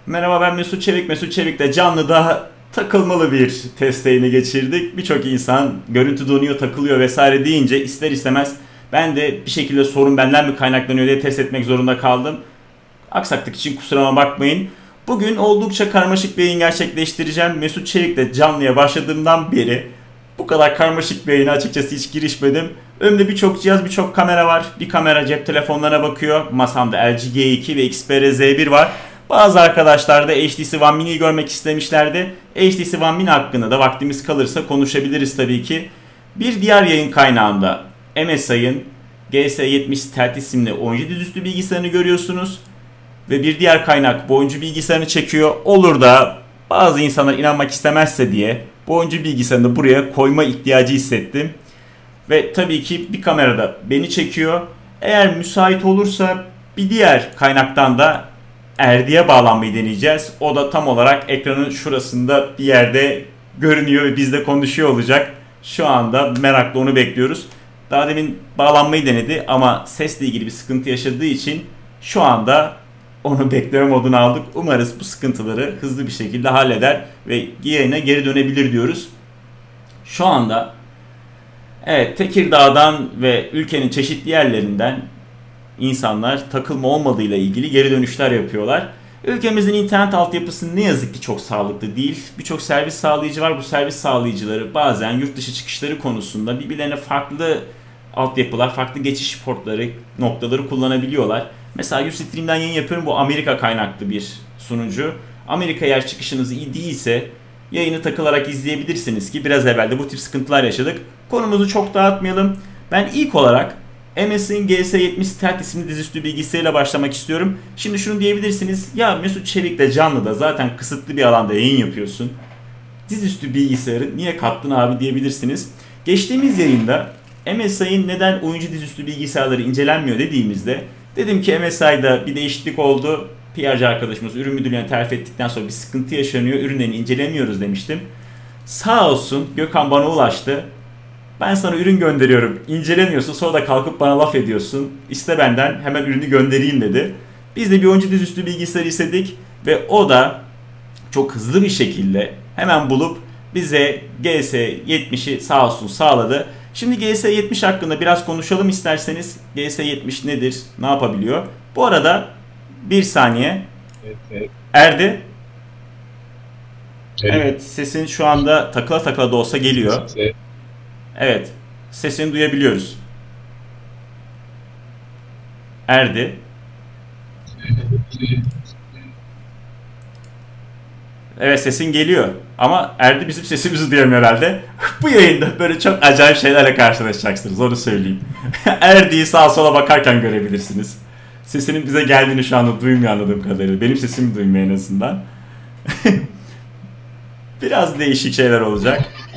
Merhaba, ben Mesut Çevik. Mesut Çevik'le canlıda takılmalı bir test yayını geçirdik. Birçok insan görüntü donuyor, takılıyor vesaire deyince ister istemez ben de bir şekilde sorun benden mi kaynaklanıyor diye test etmek zorunda kaldım. Aksaklık için kusuruma bakmayın. Bugün oldukça karmaşık bir yayın gerçekleştireceğim. Mesut Çevik'le canlıya başladığımdan beri bu kadar karmaşık bir yayına açıkçası hiç girişmedim. Önümde birçok cihaz, birçok kamera var. Bir kamera cep telefonlarına bakıyor. Masamda LG G2 ve Xperia Z1 var. Bazı arkadaşlar da HTC One Mini'yi görmek istemişlerdi. HTC One Mini hakkında da vaktimiz kalırsa konuşabiliriz tabii ki. Bir diğer yayın kaynağında MSI'ın GS70 Stealth isimli oyuncu dizüstü bilgisayarını görüyorsunuz. Ve bir diğer kaynak bu oyuncu bilgisayarını çekiyor. Olur da bazı insanlar inanmak istemezse diye bu oyuncu bilgisayarını buraya koyma ihtiyacı hissettim. Ve tabii ki bir kamerada beni çekiyor. Eğer müsait olursa bir diğer kaynaktan da Erdi'ye bağlanmayı deneyeceğiz. O da tam olarak ekranın şurasında bir yerde görünüyor ve bizle konuşuyor olacak. Şu anda merakla onu bekliyoruz. Daha demin bağlanmayı denedi ama sesle ilgili bir sıkıntı yaşadığı için şu anda onu bekleme moduna aldık. Umarız bu sıkıntıları hızlı bir şekilde halleder ve yayına geri dönebilir diyoruz. Şu anda evet, Tekirdağ'dan ve ülkenin çeşitli yerlerinden insanlar takılma olmadığıyla ilgili geri dönüşler yapıyorlar. Ülkemizin internet altyapısı ne yazık ki çok sağlıklı değil. Birçok servis sağlayıcı var. Bu servis sağlayıcıları bazen yurt dışı çıkışları konusunda birbirlerine farklı altyapılar, farklı geçiş portları, noktaları kullanabiliyorlar. Mesela Ustream'den yayın yapıyorum. Bu Amerika kaynaklı bir sunucu. Amerika yer çıkışınız iyi değilse yayını takılarak izleyebilirsiniz ki biraz evvel de bu tip sıkıntılar yaşadık. Konumuzu çok dağıtmayalım. Ben ilk olarak MSI'nin GS70 Stealth isimli dizüstü bilgisayarıyla başlamak istiyorum. Şimdi şunu diyebilirsiniz. Ya Mesut Çevik'le canlıda zaten kısıtlı bir alanda yayın yapıyorsun. Dizüstü bilgisayarı niye kattın abi diyebilirsiniz. Geçtiğimiz yayında MSI'nin neden oyuncu dizüstü bilgisayarları incelenmiyor dediğimizde dedim ki MSI'da bir değişiklik oldu. PR'cı arkadaşımız ürün müdürlüğüne terfi ettikten sonra bir sıkıntı yaşanıyor. Ürünlerini incelemiyoruz demiştim. Sağ olsun Gökhan bana ulaştı. Ben sana ürün gönderiyorum, incelemiyorsun, sonra da kalkıp bana laf ediyorsun. İste benden hemen ürünü göndereyim dedi. Biz de bir oyuncu dizüstü bilgisayarı istedik ve o da çok hızlı bir şekilde hemen bulup bize GS70'i sağ olsun sağladı. Şimdi GS70 hakkında biraz konuşalım isterseniz. GS70 nedir, ne yapabiliyor? Bu arada bir saniye. Evet. Erdi. Evet, sesin şu anda takıla takıla da olsa geliyor. Evet, sesini duyabiliyoruz. Erdi. Evet, sesin geliyor. Ama Erdi bizim sesimizi duyamıyor herhalde. Bu yayında böyle çok acayip şeylerle karşılaşacaksınız, onu söyleyeyim. Erdi'yi sağa sola bakarken görebilirsiniz. Sesinin bize geldiğini şu anda duymuyor anladığım kadarıyla. Benim sesimi duymuyor en azından. Biraz değişik şeyler olacak.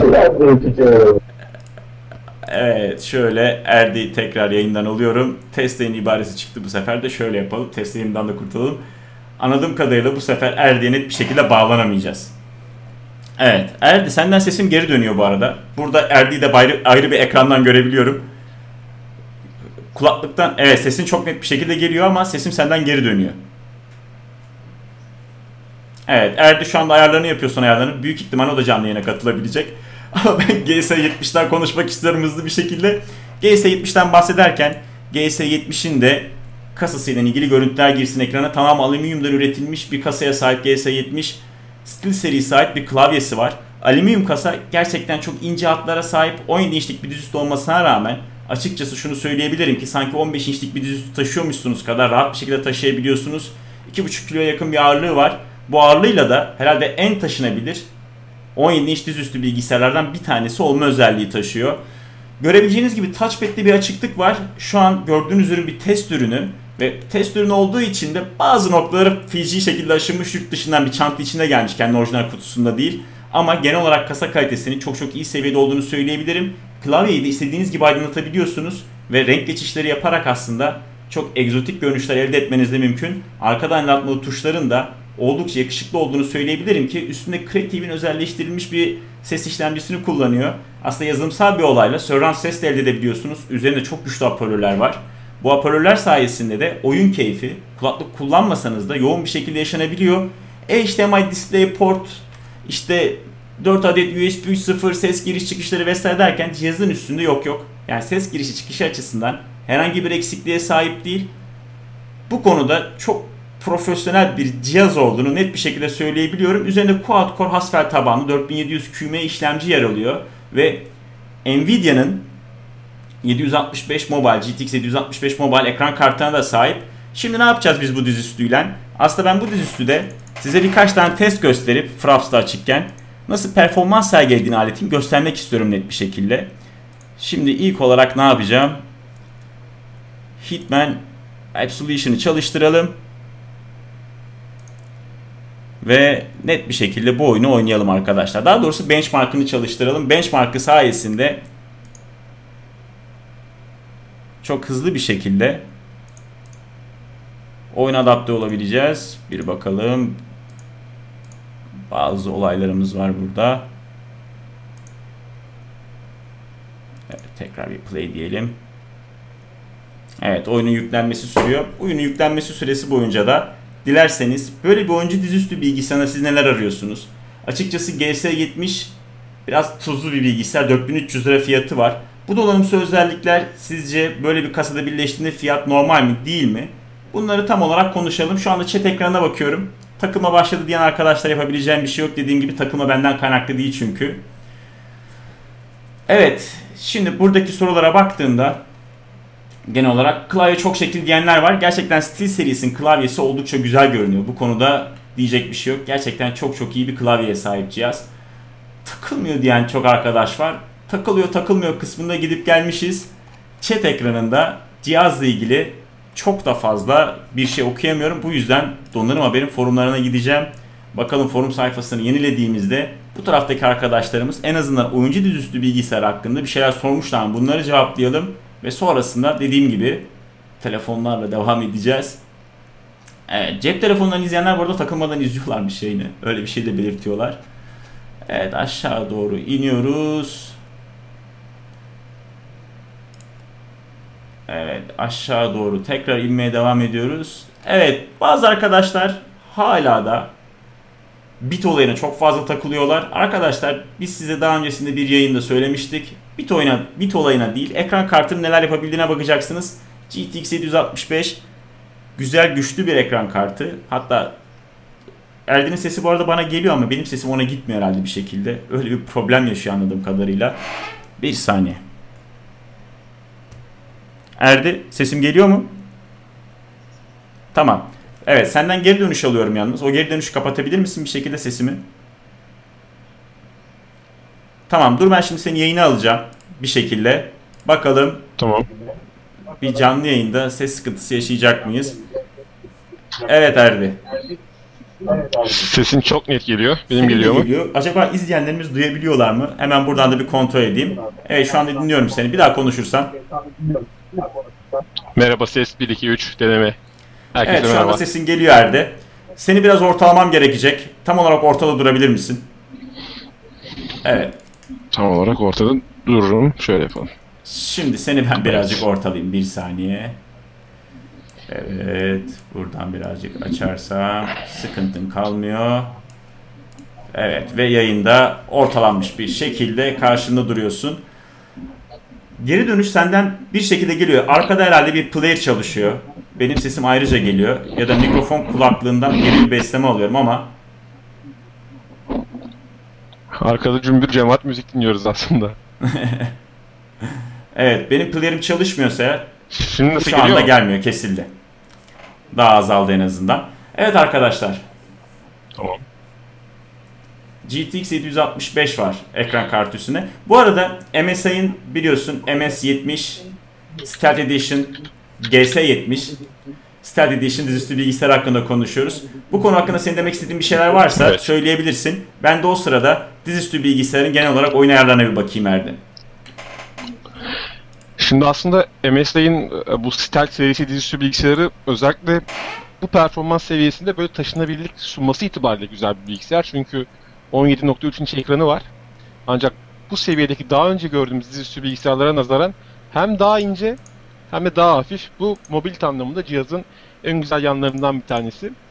Evet, şöyle Erdi tekrar yayından alıyorum. Test yayın ibaresi çıktı bu sefer de, şöyle yapalım. Test yayından da kurtulalım. Anladığım kadarıyla bu sefer Erdi'ye net bir şekilde bağlanamayacağız. Evet, Erdi senden sesim geri dönüyor bu arada. Burada Erdi'yi de ayrı bir ekrandan görebiliyorum. Kulaklıktan evet sesin çok net bir şekilde geliyor ama sesim senden geri dönüyor. Evet, Erdi şu anda ayarlarını yapıyorsun, ayarlarını. Büyük ihtimal o da canlı yayına katılabilecek. Ama ben GS70'den konuşmak istiyorum hızlı bir şekilde. GS70'ten bahsederken GS70'in de kasasıyla ilgili görüntüler girsin ekrana. Tamam, alüminyumdan üretilmiş bir kasaya sahip GS70. Steel serisi ait bir klavyesi var. Alüminyum kasa gerçekten çok ince hatlara sahip. 17 inçlik bir dizüstü olmasına rağmen açıkçası şunu söyleyebilirim ki sanki 15 inçlik bir dizüstü taşıyormuşsunuz kadar rahat bir şekilde taşıyabiliyorsunuz. 2,5 kiloya yakın bir ağırlığı var. Bu ağırlığıyla da herhalde en taşınabilir 17 inç dizüstü bilgisayarlardan bir tanesi olma özelliği taşıyor. Görebileceğiniz gibi touchpad'de bir açıklık var. Şu an gördüğünüz ürün bir test ürünü ve test ürünü olduğu için de bazı noktaları feci şekilde aşınmış, yurt dışından bir çanta içinde gelmiş, kendi orijinal kutusunda değil. Ama genel olarak kasa kalitesinin çok çok iyi seviyede olduğunu söyleyebilirim. Klavyeyi de istediğiniz gibi aydınlatabiliyorsunuz ve renk geçişleri yaparak aslında çok egzotik görünüşler elde etmeniz de mümkün. Arkadan aydınlatmalı tuşların da oldukça yakışıklı olduğunu söyleyebilirim ki üstünde Creative'in özelleştirilmiş bir ses işlemcisini kullanıyor. Aslında yazılımsal bir olayla surround ses de elde edebiliyorsunuz. Üzerinde çok güçlü hoparlörler var. Bu hoparlörler sayesinde de oyun keyfi kulaklık kullanmasanız da yoğun bir şekilde yaşanabiliyor. HDMI DisplayPort, işte 4 adet USB 3.0 ses giriş çıkışları vesaire derken cihazın üstünde yok. Yani ses girişi çıkışı açısından herhangi bir eksikliğe sahip değil. Bu konuda çok profesyonel bir cihaz olduğunu net bir şekilde söyleyebiliyorum. Üzerinde quad-core Haswell tabanlı 4700 QM işlemci yer alıyor ve Nvidia'nın 765 Mobile, GTX 765 Mobile ekran kartına da sahip. Şimdi ne yapacağız biz bu dizüstüyle? Aslında ben bu dizüstüde size birkaç tane test gösterip Fraps'ta açıkken nasıl performans sergilediğini aletin göstermek istiyorum net bir şekilde. Şimdi ilk olarak ne yapacağım? Hitman Absolution'ı çalıştıralım. Ve net bir şekilde bu oyunu oynayalım arkadaşlar. Daha doğrusu benchmark'ını çalıştıralım. Benchmark'ı sayesinde çok hızlı bir şekilde oyuna adapte olabileceğiz. Bir bakalım. Bazı olaylarımız var burada. Evet, tekrar bir play diyelim. Evet, oyunun yüklenmesi sürüyor. Oyunun yüklenmesi süresi boyunca da dilerseniz böyle bir oyuncu dizüstü bilgisayarına siz neler arıyorsunuz? Açıkçası GS70 biraz tuzlu bir bilgisayar. 4300 lira fiyatı var. Bu donanımsal özellikler sizce böyle bir kasada birleştiğinde fiyat normal mi değil mi? Bunları tam olarak konuşalım. Şu anda chat ekranına bakıyorum. Takılma başladı diyen arkadaşlar yapabileceğim bir şey yok. Dediğim gibi takılma benden kaynaklı değil çünkü. Evet. Şimdi buradaki sorulara baktığımda genel olarak klavye çok şekil diyenler var. Gerçekten SteelSeries'in klavyesi oldukça güzel görünüyor. Bu konuda diyecek bir şey yok. Gerçekten çok iyi bir klavyeye sahip cihaz. Takılmıyor diyen çok arkadaş var. Takılıyor takılmıyor kısmında gidip gelmişiz. Chat ekranında cihazla ilgili çok da fazla bir şey okuyamıyorum. Bu yüzden Donanım Haber'in forumlarına gideceğim. Bakalım forum sayfasını yenilediğimizde bu taraftaki arkadaşlarımız en azından oyuncu dizüstü bilgisayar hakkında bir şeyler sormuşlar. Bunları cevaplayalım. Ve sonrasında dediğim gibi telefonlarla devam edeceğiz. Evet, cep telefonlarını izleyenler bu arada takılmadan izliyorlarmış yayını. Öyle bir şey de belirtiyorlar. Evet, aşağı doğru iniyoruz. Evet, aşağı doğru tekrar inmeye devam ediyoruz. Evet, bazı arkadaşlar hala da bit olayına çok fazla takılıyorlar. Arkadaşlar biz size daha öncesinde bir yayında söylemiştik. Bit olayına değil, ekran kartının neler yapabildiğine bakacaksınız. GTX 765 güzel güçlü bir ekran kartı. Hatta Erdin'in sesi bu arada bana geliyor ama benim sesim ona gitmiyor herhalde bir şekilde. Öyle bir problem yaşıyor anladığım kadarıyla. Bir saniye. Erdi, sesim geliyor mu? Tamam. Evet, senden geri dönüş alıyorum yalnız. O geri dönüşü kapatabilir misin bir şekilde sesimi? Tamam, dur ben şimdi seni yayına alacağım bir şekilde. Bakalım. Tamam. Bir canlı yayında ses sıkıntısı yaşayacak mıyız? Evet Erdi. Sesin çok net geliyor. Benim Senin de geliyor mu? geliyor. Acaba izleyenlerimiz duyabiliyorlar mı? Hemen buradan da bir kontrol edeyim. Evet, şu anda dinliyorum seni. Bir daha konuşursan. Merhaba ses 1 2 3 deneme. Herkese Evet, şu merhaba. anda sesin geliyor Erdi. Seni biraz ortalamam gerekecek. Tam olarak ortada durabilir misin? Evet. Tam olarak ortada dururum. Şöyle yapalım. Şimdi seni ben birazcık ortalayayım. Bir saniye. Evet. Buradan birazcık açarsam sıkıntın kalmıyor. Evet. Ve yayında ortalanmış bir şekilde karşında duruyorsun. Geri dönüş senden bir şekilde geliyor. Arkada herhalde bir player çalışıyor. Benim sesim ayrıca geliyor. Ya da mikrofon kulaklığından geri bir besleme alıyorum ama Arkada cümbür cemaat müzik dinliyoruz aslında. evet, benim player'im çalışmıyorsa eğer Şimdi nasıl şu anda geliyor? gelmiyor, kesildi. Daha azaldı en azından. Evet arkadaşlar. Tamam. GTX 765 var ekran kartı üstüne. Bu arada MSI'ın biliyorsun MS70 Stealth Edition GS70 Stealth Edition dizüstü bilgisayar hakkında konuşuyoruz. Bu konu hakkında senin demek istediğin bir şeyler varsa Evet. söyleyebilirsin. Ben de o sırada dizüstü bilgisayarın genel olarak oyun ayarlarına bir bakayım Erdem. Şimdi aslında MSI'nin bu Stealth serisi dizüstü bilgisayarı özellikle bu performans seviyesinde böyle taşınabilirlik sunması itibariyle güzel bir bilgisayar. Çünkü 17.3 inç ekranı var. Ancak bu seviyedeki daha önce gördüğümüz dizüstü bilgisayarlara nazaran hem daha ince hem de daha hafif. Bu mobilite anlamında cihazın en güzel yanlarından bir tanesi.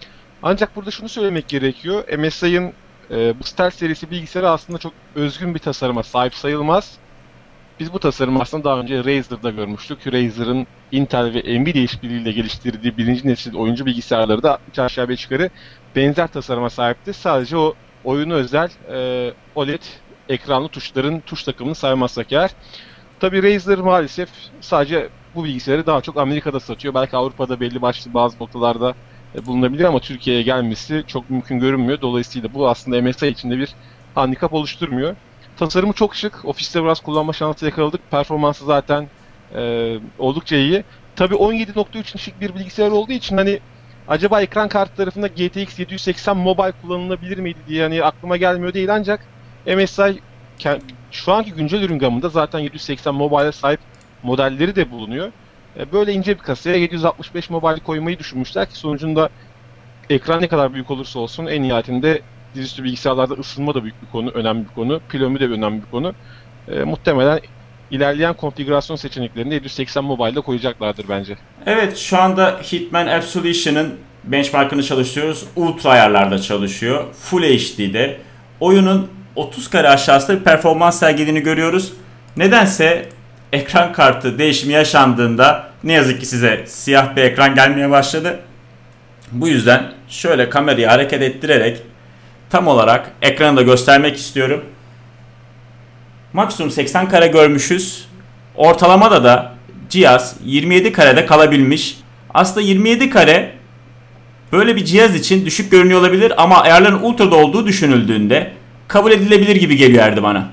Ancak burada şunu söylemek gerekiyor. MSI'ın bu Stealth serisi bilgisayarı aslında çok özgün bir tasarıma sahip sayılmaz. Biz bu tasarımı aslında daha önce Razer'da görmüştük. Razer'ın Intel ve Nvidia işbirliğiyle geliştirdiği birinci nesil oyuncu bilgisayarları da 3 aşağı 5 yukarı benzer tasarıma sahipti. Sadece o oyuna özel OLED ekranlı tuşların tuş takımını saymazsak eğer. Tabii Razer maalesef sadece bu bilgisayarı daha çok Amerika'da satıyor. Belki Avrupa'da belli başlı bazı noktalarda bulunabilir ama Türkiye'ye gelmesi çok mümkün görünmüyor. Dolayısıyla bu aslında MSI içinde bir handikap oluşturmuyor. Tasarımı çok şık. Ofiste biraz kullanma şansı yakaladık. Performansı zaten oldukça iyi. Tabii 17.3 inçlik bir bilgisayar olduğu için hani acaba ekran kartı tarafında GTX 780 Mobile kullanılabilir miydi diye hani aklıma gelmiyor değil ancak MSI şu anki güncel ürün gamında zaten 780 Mobile'e sahip modelleri de bulunuyor. Böyle ince bir kasaya 765 Mobile koymayı düşünmüşler ki sonucunda ekran ne kadar büyük olursa olsun en nihayetinde dizüstü bilgisayarlarda ısınma da büyük bir konu, önemli bir konu. Pil ömrü de önemli bir konu. Muhtemelen ilerleyen konfigürasyon seçeneklerini 780 Mobile'da koyacaklardır bence. Evet, şu anda Hitman Absolution'ın benchmark'ını çalışıyoruz. Ultra ayarlarda çalışıyor. Full HD'de. Oyunun 30 kare aşağısında bir performans sergilediğini görüyoruz. Nedense ekran kartı değişimi yaşandığında ne yazık ki size siyah bir ekran gelmeye başladı. Bu yüzden şöyle kamerayı hareket ettirerek tam olarak ekranı da göstermek istiyorum. Maksimum 80 kare görmüşüz. Ortalamada da cihaz 27 karede kalabilmiş. Aslında 27 kare böyle bir cihaz için düşük görünüyor olabilir ama ayarların ultra'da olduğu düşünüldüğünde kabul edilebilir gibi geliyor bana.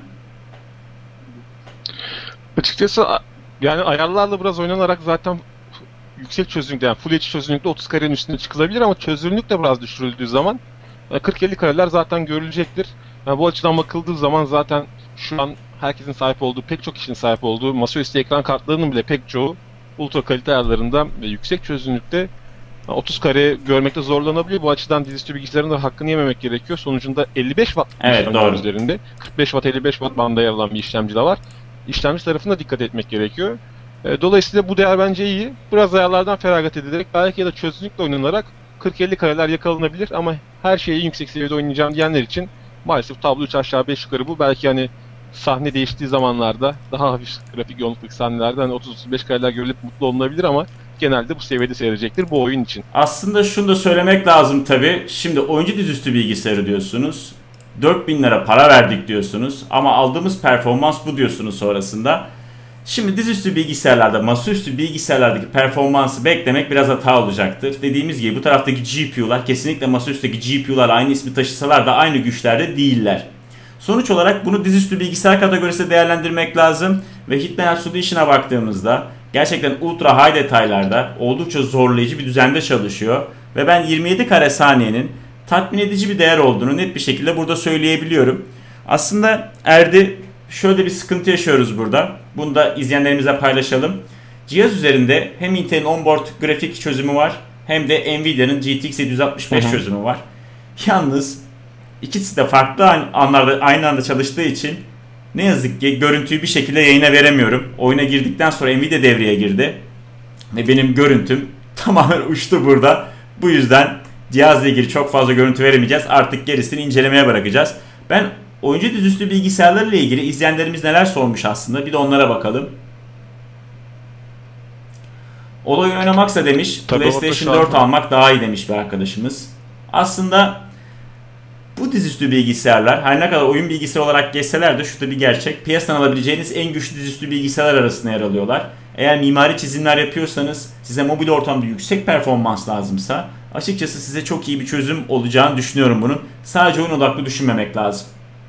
Açıkçası yani ayarlarla biraz oynanarak zaten yüksek çözünürlükte yani Full HD çözünürlükte 30 karenin üstüne çıkılabilir ama çözünürlük de biraz düşürüldüğü zaman 40-50 kareler zaten görülecektir. Yani bu açıdan bakıldığı zaman zaten şu an herkesin sahip olduğu, pek çok kişinin sahip olduğu masaüstü ekran kartlarının bile pek çoğu ultra kalite ayarlarında ve yüksek çözünürlükte 30 kare görmekte zorlanabiliyor. Bu açıdan dizüstü bilgisayarın da hakkını yememek gerekiyor. Sonucunda 55 watt işlemci üzerinde. 45 watt 55 watt bandında yer alan bir işlemci de var. İşlemci tarafına dikkat etmek gerekiyor. Dolayısıyla bu değer bence iyi. Biraz ayarlardan feragat edilerek belki ya da çözünürlükle oynanarak 40-50 kareler yakalanabilir ama her şeyi yüksek seviyede oynayacağım diyenler için maalesef tablo 3 aşağı 5 yukarı bu. Belki hani sahne değiştiği zamanlarda daha hafif grafik yoğunluktaki sahnelerde hani 30-35 kareler görülüp mutlu olunabilir ama genelde bu seviyede seyredecektir bu oyun için. Aslında şunu da söylemek lazım tabi. Şimdi oyuncu dizüstü bilgisayarı diyorsunuz. 4000 lira para verdik diyorsunuz ama aldığımız performans bu diyorsunuz sonrasında. Şimdi dizüstü bilgisayarlarda, masaüstü bilgisayarlardaki performansı beklemek biraz hata olacaktır. Dediğimiz gibi bu taraftaki GPU'lar kesinlikle masaüstteki GPU'lar aynı ismi taşısalar da aynı güçlerde değiller. Sonuç olarak bunu dizüstü bilgisayar kategorisinde değerlendirmek lazım ve Hitman Absolution'a baktığımızda gerçekten ultra high detaylarda oldukça zorlayıcı bir düzende çalışıyor ve ben 27 kare saniyenin tatmin edici bir değer olduğunu net bir şekilde burada söyleyebiliyorum. Aslında şöyle bir sıkıntı yaşıyoruz burada. Bunu da izleyenlerimize paylaşalım. Cihaz üzerinde hem Intel'in onboard grafik çözümü var hem de Nvidia'nın GTX 765 çözümü var. Yalnız ikisi de farklı anlarda aynı anda çalıştığı için ne yazık ki görüntüyü bir şekilde yayına veremiyorum. Oyuna girdikten sonra Nvidia devreye girdi ve benim görüntüm tamamen uçtu burada. Bu yüzden cihazla ilgili çok fazla görüntü veremeyeceğiz. Artık gerisini incelemeye bırakacağız. Ben oyuncu dizüstü bilgisayarlarla ilgili izleyenlerimiz neler sormuş aslında. Bir de onlara bakalım. Oyun oynamaksa demiş PlayStation 4 almak daha iyi demiş bir arkadaşımız. Aslında bu dizüstü bilgisayarlar her ne kadar oyun bilgisayarı olarak geçseler de şu da bir gerçek. Piyasadan alabileceğiniz en güçlü dizüstü bilgisayarlar arasında yer alıyorlar. Eğer mimari çizimler yapıyorsanız, size mobil ortamda yüksek performans lazımsa açıkçası size çok iyi bir çözüm olacağını düşünüyorum bunun. Sadece oyun odaklı düşünmemek lazım.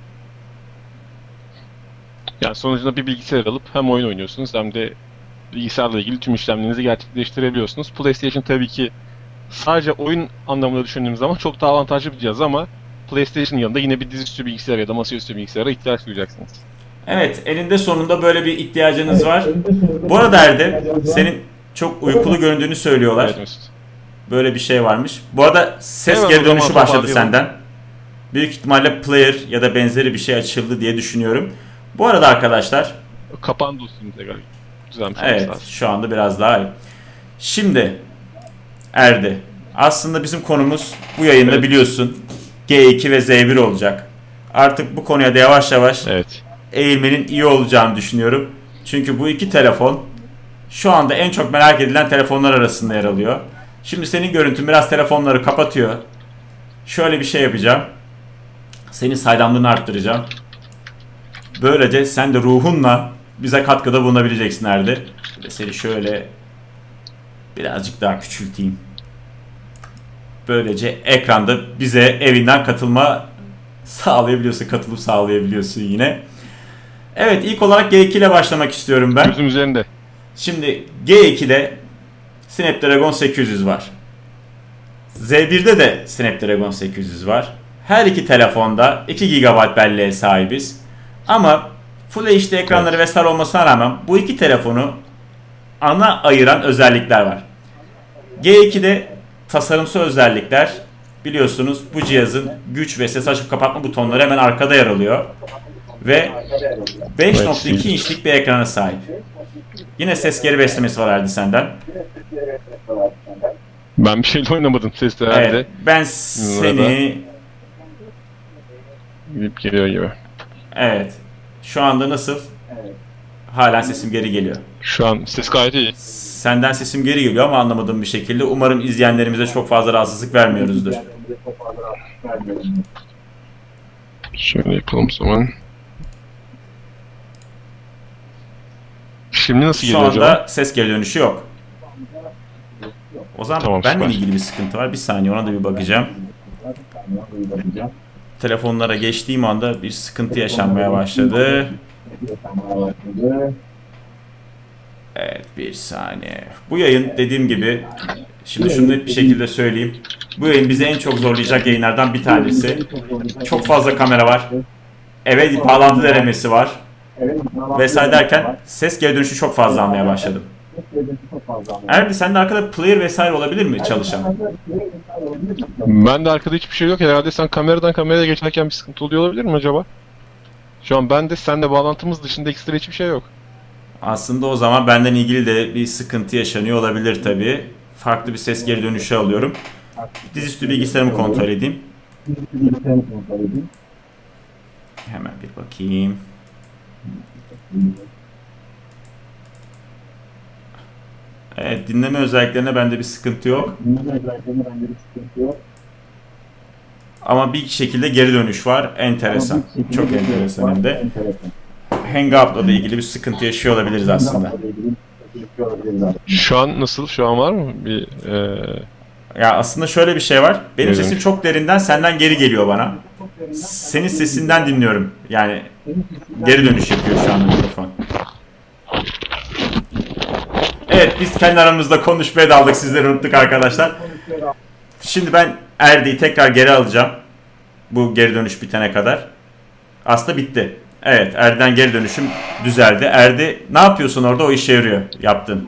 Yani sonucunda bir bilgisayar alıp hem oyun oynuyorsunuz hem de bilgisayarla ilgili tüm işlemlerinizi gerçekleştirebiliyorsunuz. PlayStation tabii ki sadece oyun anlamında düşündüğümüz zaman çok daha avantajlı bir cihaz ama PlayStation'ın yanında yine bir dizüstü bilgisayar ya da masaüstü bilgisayara ihtiyaç duyacaksınız. Evet, eninde sonunda böyle bir ihtiyacınız var. Bu arada Erde, senin çok uykulu göründüğünü söylüyorlar. Evet, böyle bir şey varmış. Bu arada ses geri dönüşü başladı senden. Büyük ihtimalle player ya da benzeri bir şey açıldı diye düşünüyorum. Bu arada arkadaşlar... Kapandı üstümüze galiba. Evet, şu anda biraz daha iyi. Şimdi Erdi, Aslında bizim konumuz bu yayında Evet. biliyorsun G2 ve Z1 olacak. Artık bu konuya da yavaş yavaş Evet. eğilmenin iyi olacağını düşünüyorum. Çünkü bu iki telefon şu anda en çok merak edilen telefonlar arasında yer alıyor. Şimdi senin görüntün biraz telefonları kapatıyor. Şöyle bir şey yapacağım. Senin saydamlığını arttıracağım. Böylece sen de ruhunla bize katkıda bulunabileceksin Erdi. Seni şöyle birazcık daha küçülteyim. Böylece ekranda bize evinden katılma sağlayabiliyorsun. Katılıp sağlayabiliyorsun yine. Evet, ilk olarak G2 ile başlamak istiyorum ben. Gözüm üzerinde. Şimdi G2'de Snapdragon 800 var. Z1'de de Snapdragon 800 var. Her iki telefonda 2 GB belleğe sahibiz. Ama Full HD ekranları vesaire olmasına rağmen bu iki telefonu ana ayıran özellikler var. G2'de tasarımsal özellikler, biliyorsunuz bu cihazın güç ve ses açıp kapatma butonları hemen arkada yer alıyor. Ve 5.2 inçlik bir ekrana sahip. Yine ses geri beslemesi var Erdi senden. Ben bir şeyle oynamadım. Ses de herhalde. Evet, ben seni... Gidip geliyor gibi. Evet. Şu anda nasıl? Halen sesim geri geliyor. Şu an ses gayet iyi. Senden sesim geri geliyor ama anlamadığım bir şekilde. Umarım izleyenlerimize çok fazla rahatsızlık vermiyoruzdur. Şöyle yapalım o zaman. Şimdi nasıl Şu geliyor anda acaba? ses geri dönüşü yok. O zaman Tamam, benimle süper. ilgili bir sıkıntı var. Bir saniye, ona da bir bakacağım. Telefonlara geçtiğim anda bir sıkıntı yaşanmaya başladı. Evet, bir saniye. Bu yayın dediğim gibi, şimdi şunu net bir şekilde söyleyeyim. Bu yayın bizi en çok zorlayacak yayınlardan bir tanesi. Çok fazla kamera var. Eve bağlantı denemesi var. Vesaire derken ses geri dönüşü çok fazla almaya başladım. Erdi, sende arkada player vesaire olabilir mi çalışan? Ben de arkada hiçbir şey yok. Herhalde sen kameradan kameraya geçerken bir sıkıntı oluyor olabilir mi acaba? Şu an ben de seninle bağlantımız dışında ekstra hiçbir şey yok. Aslında o zaman benden ilgili de bir sıkıntı yaşanıyor olabilir tabii. Farklı bir ses geri dönüşü alıyorum. Dizüstü bilgisayarımı kontrol edeyim. Hemen bir bakayım. Evet, dinleme özelliklerine bende bir sıkıntı yok. Ama bir şekilde geri dönüş var. Enteresan. Çok enteresan hem de. Hangout'la da ilgili bir sıkıntı yaşıyor olabiliriz aslında. Şu an nasıl? Şu an var mı? Ya aslında şöyle bir şey var. Benim Geri sesim dönüş. çok derinden senden geri geliyor bana. Senin sesinden dinliyorum. Yani geri dönüş yapıyor şu anda mikrofon. Evet, biz kendi aramızda konuşmaya daldık, sizleri unuttuk arkadaşlar. Şimdi ben Erdi'yi tekrar geri alacağım. Bu geri dönüş bitene kadar. Aslında bitti. Evet, Erdi'den geri dönüşüm düzeldi. Erdi, ne yapıyorsun orada? O işe yarıyor. Yaptın.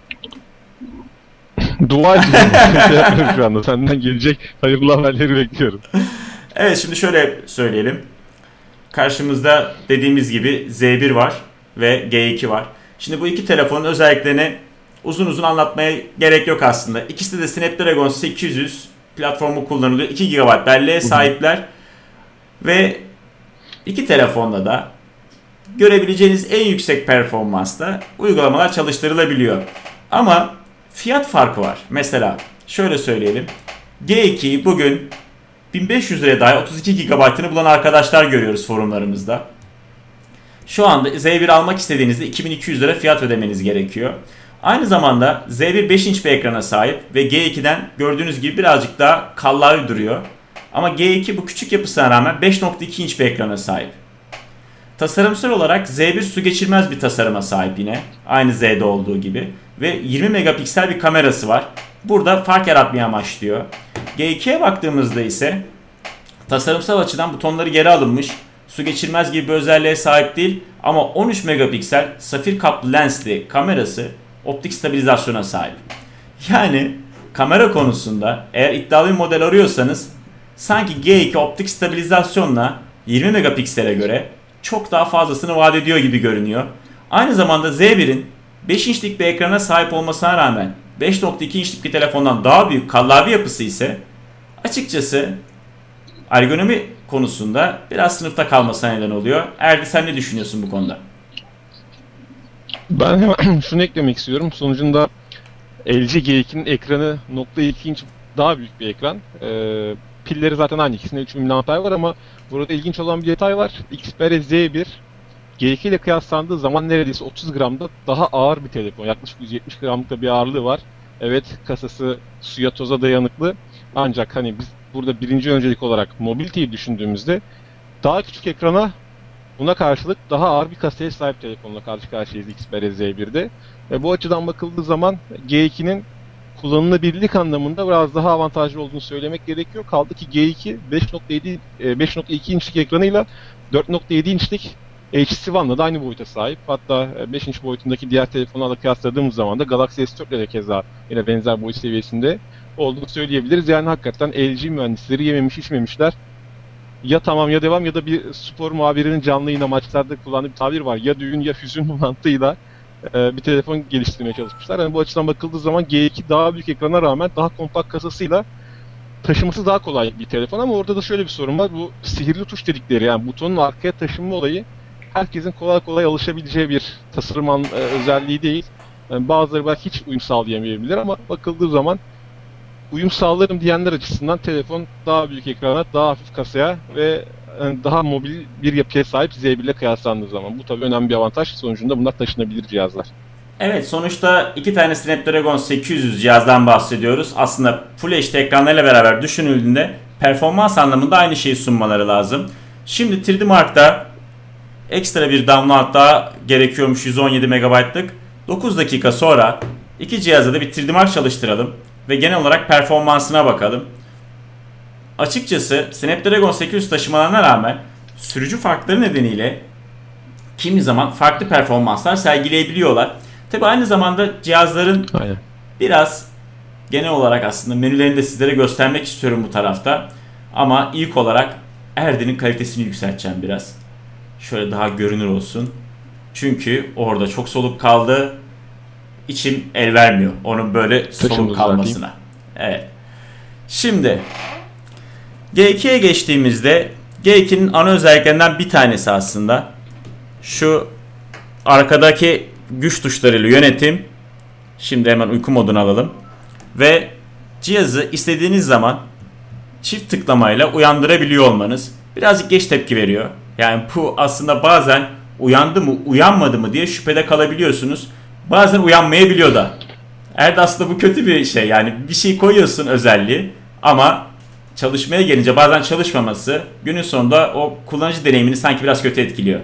Dua ediyorum. Şey yapmıyorum şu anda. Senden gelecek hayırlı haberleri bekliyorum. Evet, şimdi şöyle söyleyelim. Karşımızda dediğimiz gibi Z1 var ve G2 var. Şimdi bu iki telefonun özelliklerini uzun uzun anlatmaya gerek yok aslında. İkisi de Snapdragon 800 platformu kullanılıyor. 2 GB belleğe sahipler. Ve iki telefonda da görebileceğiniz en yüksek performansta uygulamalar çalıştırılabiliyor. Ama fiyat farkı var. Mesela şöyle söyleyelim. G2'yi bugün 1500 liraya dahi 32 GB'ını bulan arkadaşlar görüyoruz forumlarımızda. Şu anda Z1 almak istediğinizde 2200 lira fiyat ödemeniz gerekiyor. Aynı zamanda Z1 5 inç bir ekrana sahip ve G2'den gördüğünüz gibi birazcık daha kallavi duruyor. Ama G2 bu küçük yapısına rağmen 5.2 inç bir ekrana sahip. Tasarımsal olarak Z1 su geçirmez bir tasarıma sahip yine. Aynı Z'de olduğu gibi. Ve 20 megapiksel bir kamerası var. Burada fark yaratmaya amaçlıyor. G2'ye baktığımızda ise tasarımsal açıdan butonları geri alınmış. Su geçirmez gibi bir özelliğe sahip değil. Ama 13 megapiksel safir kaplı lensli kamerası optik stabilizasyona sahip. Yani kamera konusunda eğer iddialı bir model arıyorsanız sanki G2 optik stabilizasyonla 20 megapiksele göre çok daha fazlasını vaat ediyor gibi görünüyor. Aynı zamanda Z1'in 5 inçlik bir ekrana sahip olmasına rağmen 5.2 inçlik bir telefondan daha büyük klavye yapısı ise açıkçası ergonomi konusunda biraz sınıfta kalmasına neden oluyor. Erdi, sen ne düşünüyorsun bu konuda? Ben hemen şunu eklemek istiyorum. Sonucunda LG G2'nin ekranı 0.2 inç daha büyük bir ekran. Pilleri zaten aynı, ikisinde 3000 mAh var ama burada ilginç olan bir detay var. Xperia Z1 G2 ile kıyaslandığı zaman neredeyse 30 gramda daha ağır bir telefon. Yaklaşık 170 gramlık da bir ağırlığı var. Evet, kasası suya toza dayanıklı. Ancak hani biz burada birinci öncelik olarak mobility'yi düşündüğümüzde daha küçük ekrana, buna karşılık daha ağır bir kasaya sahip telefonla karşı karşıyayız Xperia Z1'de. Bu açıdan bakıldığı zaman G2'nin kullanılabilirlik anlamında biraz daha avantajlı olduğunu söylemek gerekiyor. Kaldı ki G2 5.2 inçlik ekranıyla 4.7 inçlik HTC One'la da aynı boyuta sahip. Hatta 5 inç boyutundaki diğer telefonlarla kıyasladığımız zaman da Galaxy S4 ile de keza yine benzer boyut seviyesinde olduğunu söyleyebiliriz. Yani hakikaten LG mühendisleri yememiş içmemişler. Ya tamam ya devam, ya da bir spor muhabirinin canlı yayın amaçlarda kullandığı bir tabir var. Ya düğün ya hüzün mantığıyla bir telefon geliştirmeye çalışmışlar. Yani bu açıdan bakıldığı zaman G2 daha büyük ekrana rağmen daha kompakt kasasıyla taşıması daha kolay bir telefon, ama orada da şöyle bir sorun var. Bu sihirli tuş dedikleri, yani butonun arkaya taşınma olayı herkesin kolay kolay alışabileceği bir tasarım özelliği değil. Yani bazıları belki hiç uyum sağlayamayabilir ama bakıldığı zaman uyum sağlarım diyenler açısından telefon daha büyük ekrana, daha hafif kasaya ve daha mobil bir yapıya sahip Z1 ile kıyaslandığı zaman. Bu tabii önemli bir avantaj. Sonucunda bunlar taşınabilir cihazlar. Evet, sonuçta iki tane Snapdragon 800 cihazdan bahsediyoruz. Aslında Full HD ekranlarıyla beraber düşünüldüğünde performans anlamında aynı şeyi sunmaları lazım. Şimdi 3D Mark'ta ekstra bir download daha gerekiyormuş, 117 MB'lık. 9 dakika sonra iki cihazda da bir 3D Mark çalıştıralım ve genel olarak performansına bakalım. Açıkçası Snapdragon 800 taşımalarına rağmen sürücü farkları nedeniyle kimi zaman farklı performanslar sergileyebiliyorlar. Tabi aynı zamanda cihazların biraz genel olarak aslında menülerini de sizlere göstermek istiyorum bu tarafta. Ama ilk olarak Erdi'nin kalitesini yükselteceğim biraz. Şöyle daha görünür olsun. Çünkü orada çok soluk kaldı. İçim el vermiyor onun böyle soluk kalmasına. Evet. Şimdi G2'ye geçtiğimizde G2'nin ana özelliklerinden bir tanesi aslında şu arkadaki güç tuşlarıyla yönetim. Şimdi hemen uyku modunu alalım. Ve cihazı istediğiniz zaman çift tıklamayla uyandırabiliyor olmanız. Birazcık geç tepki veriyor. Yani bu aslında bazen uyandı mı uyanmadı mı diye şüphede kalabiliyorsunuz. Bazen uyanmayabiliyor da. Evet, aslında bu kötü bir şey. Yani bir şey koyuyorsun özelliği ama çalışmaya gelince bazen çalışmaması günün sonunda o kullanıcı deneyimini sanki biraz kötü etkiliyor.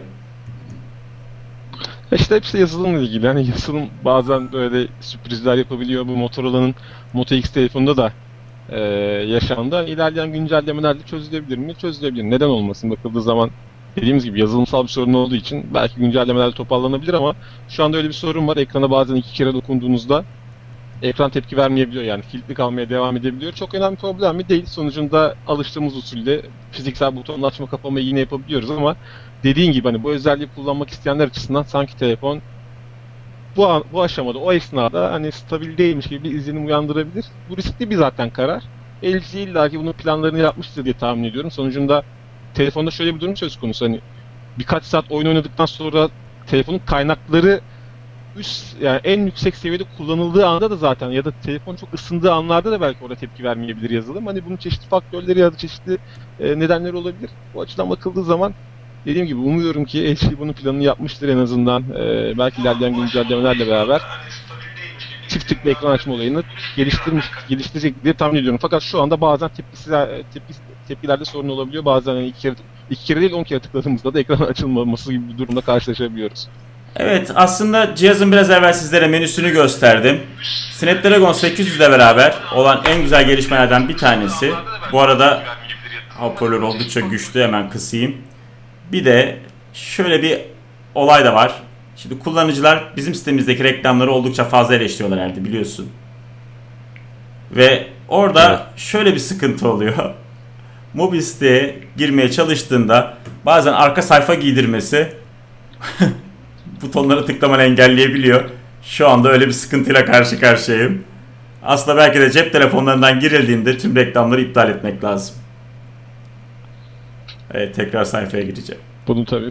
İşte hepsi yazılımla ilgili. Yani yazılım bazen böyle sürprizler yapabiliyor. Bu Motorola'nın Moto X telefonunda da yaşandı. Yani ilerleyen güncellemelerle çözülebilir mi? Çözülebilir. Neden olmasın? Bakıldığı zaman dediğimiz gibi yazılımsal bir sorun olduğu için belki güncellemelerle toparlanabilir ama şu anda öyle bir sorun var. Ekrana bazen 2 kere dokunduğunuzda ekran tepki vermeyebiliyor, yani kilitli kalmaya devam edebiliyor. Çok önemli bir problem mi? Değil. Sonucunda alıştığımız usulde fiziksel butonla açma kapamayı yine yapabiliyoruz ama dediğin gibi hani bu özelliği kullanmak isteyenler açısından sanki telefon bu aşamada, o esnada hani stabil değilmiş gibi bir izlenim uyandırabilir. Bu riskli bir zaten karar. LG illaki bunun planlarını yapmıştır diye tahmin ediyorum. Sonucunda telefonda şöyle bir durum söz konusu, hani birkaç saat oyun oynadıktan sonra telefonun kaynakları yani en yüksek seviyede kullanıldığı anda da zaten, ya da telefon çok ısındığı anlarda da belki orada tepki vermeyebilir yazılım. Hani bunun çeşitli faktörleri ya da çeşitli nedenleri olabilir. Bu açıdan bakıldığı zaman dediğim gibi umuyorum ki LG bunun planını yapmıştır en azından. Belki ilerleyen güncellemelerle beraber çift tıklı ekran açma olayını geliştirecek diye tahmin ediyorum. Fakat şu anda bazen tepkilerde sorun olabiliyor. Bazen yani iki kere değil 10 kere tıkladığımızda da ekran açılmaması gibi bir durumla karşılaşabiliyoruz. Evet, aslında cihazın biraz evvel sizlere menüsünü gösterdim. Snapdragon 800 ile beraber olan en güzel gelişmelerden bir tanesi. Bu arada hoparlör oldukça güçlü, hemen kısayım. Bir de şöyle bir olay da var. Şimdi kullanıcılar bizim sitemizdeki reklamları oldukça fazla eleştiriyorlar herhalde, biliyorsun. Ve orada şöyle bir sıkıntı oluyor. Mobil siteye girmeye çalıştığında bazen arka sayfa giydirmesi butonlara tıklamanı engelleyebiliyor. Şu anda öyle bir sıkıntıyla karşı karşıyayım. Aslında belki de cep telefonlarından girildiğinde tüm reklamları iptal etmek lazım. Evet, tekrar sayfaya gireceğim. Bunu tabii.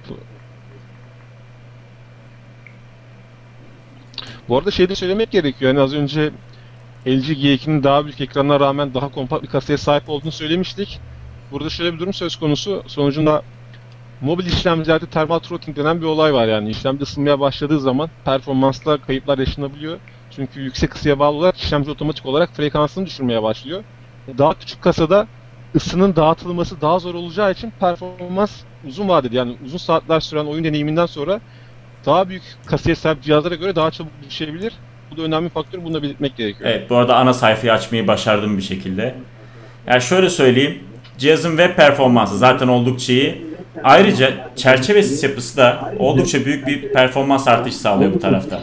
Bu arada şey de söylemek gerekiyor. Yani az önce LG G2'nin daha büyük ekranına rağmen daha kompakt bir kasaya sahip olduğunu söylemiştik. Burada şöyle bir durum söz konusu. Sonucunda mobil işlemcilerde thermal throttling denen bir olay var yani. İşlemci ısınmaya başladığı zaman performansta kayıplar yaşanabiliyor. Çünkü yüksek ısıya bağlı olarak işlemci otomatik olarak frekansını düşürmeye başlıyor. Daha küçük kasada ısının dağıtılması daha zor olacağı için performans uzun vadede, yani uzun saatler süren oyun deneyiminden sonra daha büyük kasaya sahip cihazlara göre daha çabuk düşebilir. Bu da önemli bir faktör, bunu da belirtmek gerekiyor. Evet, bu arada ana sayfayı açmayı başardım bir şekilde. Yani şöyle söyleyeyim, cihazın web performansı zaten oldukça iyi. Ayrıca çerçeve sis yapısı da oldukça büyük bir performans artışı sağlıyor bu tarafta.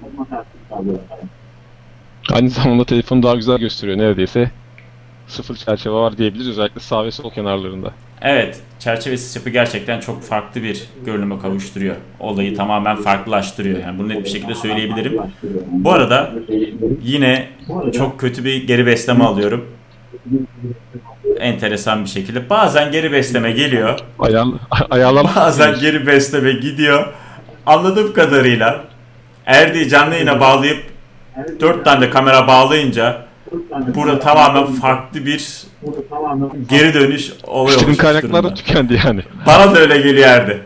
Aynı zamanda telefonu daha güzel gösteriyor, neredeyse sıfır çerçeve var diyebiliriz, özellikle sağ ve sol kenarlarında. Evet, çerçeve sis yapı gerçekten çok farklı bir görünüme kavuşturuyor. Olayı tamamen farklılaştırıyor. Yani bunu net bir şekilde söyleyebilirim. Bu arada yine çok kötü bir geri besleme alıyorum. Enteresan bir şekilde. Bazen geri besleme geliyor. Ayarlama. Bazen geri besleme gidiyor. Anladığım kadarıyla Erdi'yi canlı yayına bağlayıp 4 tane de kamera bağlayınca burada tamamen farklı bir geri dönüş oluyor. Bütün kaynaklar da tükendi yani. Bana da öyle geliyor Erdi.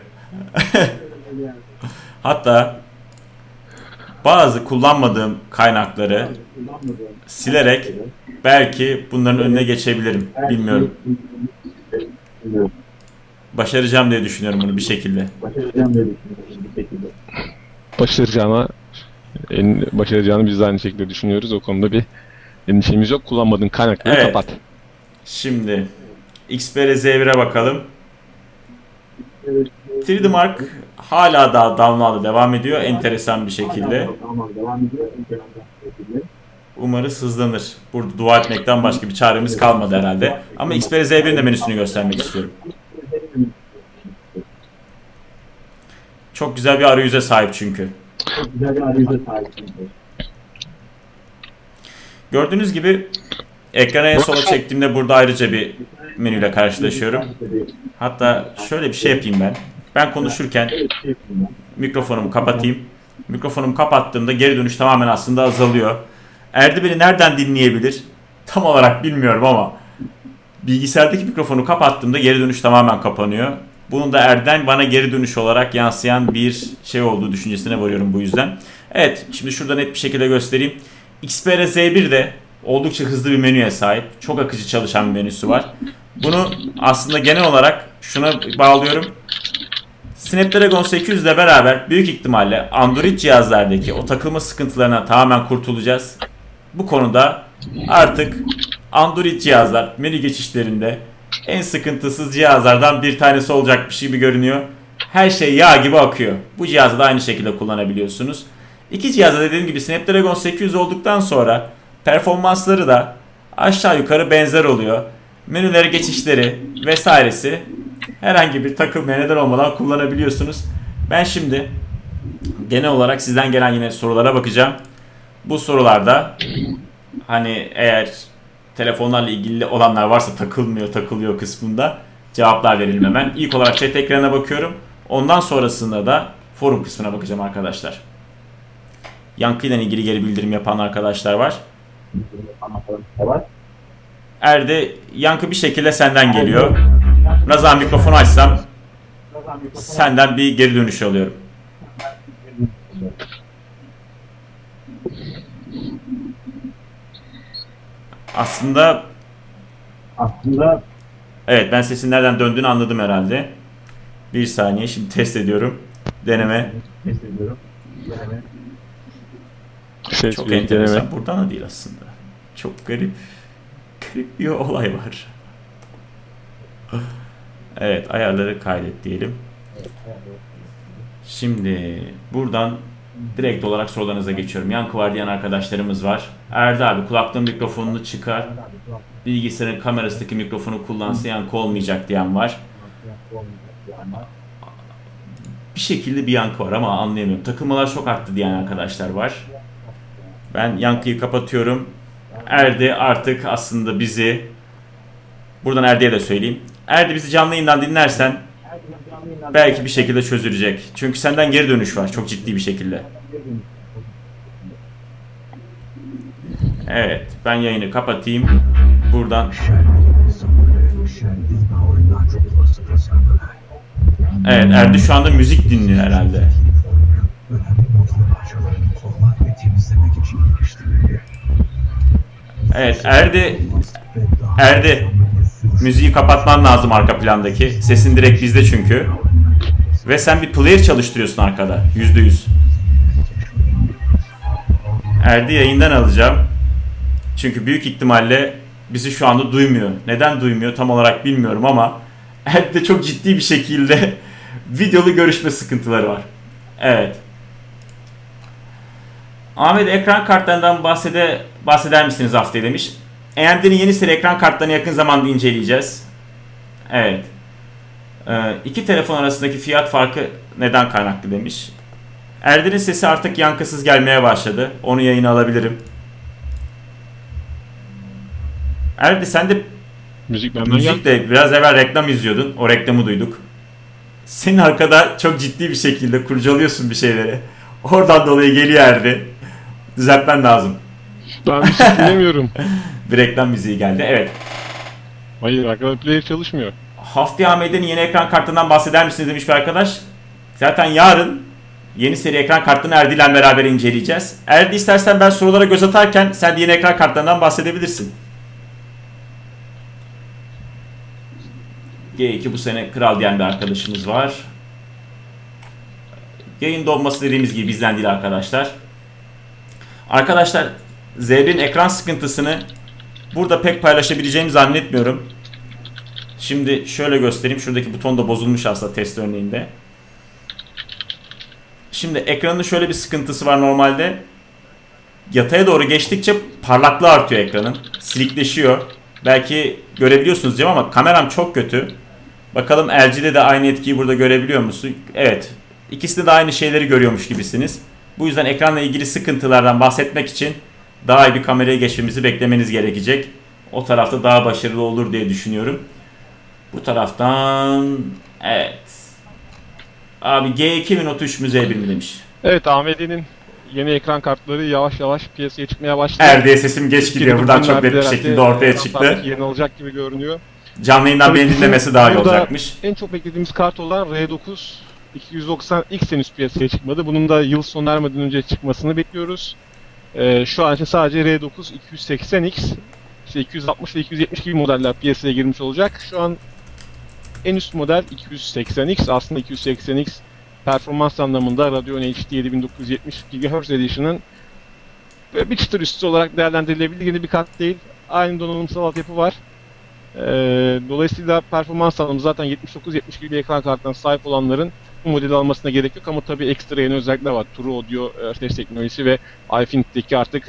Hatta bazı kullanmadığım kaynakları silerek belki bunların önüne geçebilirim. Bilmiyorum. Başaracağım diye düşünüyorum bunu bir şekilde. Başaracağını biz de aynı şekilde düşünüyoruz. O konuda bir endişemiz yok. Kullanmadığın kaynakları Evet. kapat. Şimdi Xperia Z1'e bakalım. 3D Mark hala daha download'a devam ediyor enteresan bir şekilde. Umarız hızlanır. Burada dua etmekten başka bir çaremiz kalmadı herhalde. Ama Xperia Z1'in de menüsünü göstermek istiyorum. Çok güzel bir arayüze sahip çünkü. Gördüğünüz gibi ekranı en sola çektiğimde burada ayrıca bir menüyle karşılaşıyorum. Hatta şöyle bir şey yapayım ben. Ben konuşurken mikrofonumu kapatayım. Mikrofonumu kapattığımda geri dönüş tamamen aslında azalıyor. Erdi beni nereden dinleyebilir? Tam olarak bilmiyorum ama bilgisayardaki mikrofonu kapattığımda geri dönüş tamamen kapanıyor. Bunun da Erden bana geri dönüş olarak yansıyan bir şey olduğu düşüncesine varıyorum bu yüzden. Evet, şimdi şurada net bir şekilde göstereyim. Xperia Z1 de oldukça hızlı bir menüye sahip. Çok akıcı çalışan bir menüsü var. Bunu aslında genel olarak şuna bağlıyorum. Snapdragon 800 ile beraber büyük ihtimalle Android cihazlardaki o takılma sıkıntılarına tamamen kurtulacağız. Bu konuda artık Android cihazlar menü geçişlerinde en sıkıntısız cihazlardan bir tanesi olacakmış gibi görünüyor. Her şey yağ gibi akıyor. Bu cihazı da aynı şekilde kullanabiliyorsunuz. İki cihazda dediğim gibi Snapdragon 800 olduktan sonra performansları da aşağı yukarı benzer oluyor. Menüleri, geçişleri vesairesi herhangi bir takılmaya neden olmadan kullanabiliyorsunuz. Ben şimdi genel olarak sizden gelen yine sorulara bakacağım. Bu sorularda hani eğer telefonlarla ilgili olanlar varsa takılıyor kısmında cevaplar verelim hemen. İlk olarak chat ekranına bakıyorum. Ondan sonrasında da forum kısmına bakacağım arkadaşlar. Yankıyla ilgili geri bildirim yapan arkadaşlar var. Erdi, yankı bir şekilde senden geliyor. Razan mikrofonu açsam senden bir geri dönüş alıyorum. Aslında evet, ben sesin nereden döndüğünü anladım herhalde. Bir saniye, şimdi test ediyorum. Deneme. Çok enteresan. Deneme. Buradan da değil aslında. Çok garip bir olay var. Evet, ayarları kaydet diyelim. Şimdi buradan direkt olarak sorularınıza geçiyorum. Yankı var diyen arkadaşlarımız var. Erdi abi, kulaklığın mikrofonunu çıkar. Bilgisayarın kamerasındaki mikrofonu kullansa yankı olmayacak diyen var. Bir şekilde bir yankı var ama anlayamıyorum. Takılmalar çok arttı diyen arkadaşlar var. Ben yankıyı kapatıyorum. Erdi artık aslında bizi, buradan Erdi'ye de söyleyeyim. Erdi, bizi canlı yayından dinlersen belki bir şekilde çözülecek. Çünkü senden geri dönüş var çok ciddi bir şekilde. Evet, ben yayını kapatayım. Buradan. Evet, Erdi şu anda müzik dinliyor herhalde. Evet, Erdi, müziği kapatman lazım arka plandaki. Sesin direkt bizde çünkü. Ve sen bir player çalıştırıyorsun arkada, %100. Erdi yayından alacağım. Çünkü büyük ihtimalle bizi şu anda duymuyor. Neden duymuyor tam olarak bilmiyorum ama Erdi'de çok ciddi bir şekilde videolu görüşme sıkıntıları var. Evet. Ahmet, ekran kartlarından bahseder misiniz haftaya demiş. AMD'nin yeni seri ekran kartlarını yakın zamanda inceleyeceğiz. Evet. İki telefon arasındaki fiyat farkı neden kaynaklı demiş. Erdi'nin sesi artık yankısız gelmeye başladı. Onu yayına alabilirim. Erdi, sen de müzikle biraz evvel reklam izliyordun. O reklamı duyduk. Senin arkada çok ciddi bir şekilde kurcalıyorsun bir şeyleri. Oradan dolayı geliyor Erdi. Düzeltmen lazım. Ben müzik dinlemiyorum. Bir reklam müziği geldi. Evet. Hayır, arkada player çalışmıyor. Haftaya AMD'nin yeni ekran kartından bahseder misiniz demiş bir arkadaş. Zaten yarın yeni seri ekran kartlarını Erdi ile beraber inceleyeceğiz. Erdi, istersen ben sorulara göz atarken sen de yeni ekran kartlarından bahsedebilirsin. G2 bu sene kral diyen bir arkadaşımız var. Yayın donması dediğimiz gibi bizden değil arkadaşlar. Arkadaşlar, Z1'in ekran sıkıntısını burada pek paylaşabileceğimi zannetmiyorum. Şimdi şöyle göstereyim. Şuradaki buton da bozulmuş aslında test örneğinde. Şimdi ekranın şöyle bir sıkıntısı var normalde. Yataya doğru geçtikçe parlaklığı artıyor ekranın. Silikleşiyor. Belki görebiliyorsunuz diyeceğim ama kameram çok kötü. Bakalım LG'de de aynı etkiyi burada görebiliyor musun? Evet. İkisinde de aynı şeyleri görüyormuş gibisiniz. Bu yüzden ekranla ilgili sıkıntılardan bahsetmek için daha iyi bir kameraya geçmemizi beklemeniz gerekecek. O tarafta daha başarılı olur diye düşünüyorum. Bu taraftan evet. Abi G2 mi Note 3 mü Z1 mi demiş. Evet, AMD'nin yeni ekran kartları yavaş yavaş piyasaya çıkmaya başladı. Erdi'ye sesim geç gidiyor. Buradan çok net bir şekilde ortaya çıktı. Yeni alacak gibi görünüyor. Canlı yayından beni dinlemesi daha iyi olacakmış. En çok beklediğimiz kart olan R9 290X henüz piyasaya çıkmadı. Bunun da yıl sonu ermeden önce çıkmasını bekliyoruz. Şu an için sadece R9 280X, işte 260 ve 270 gibi modeller piyasaya girmiş olacak. Şu an en üst model 280X. Aslında 280X performans anlamında Radeon HD 7970 GHz Edition'ın bir çıtır üstü olarak değerlendirilebilir. Yeni bir kart değil. Aynı donanımsal altyapı var. Dolayısıyla performans anlamında zaten 79-70 gibi bir ekran kartına sahip olanların bu modeli almasına gerek yok ama tabii ekstra yeni özellikler var. True Audio ses teknolojisi ve iFinit'teki artık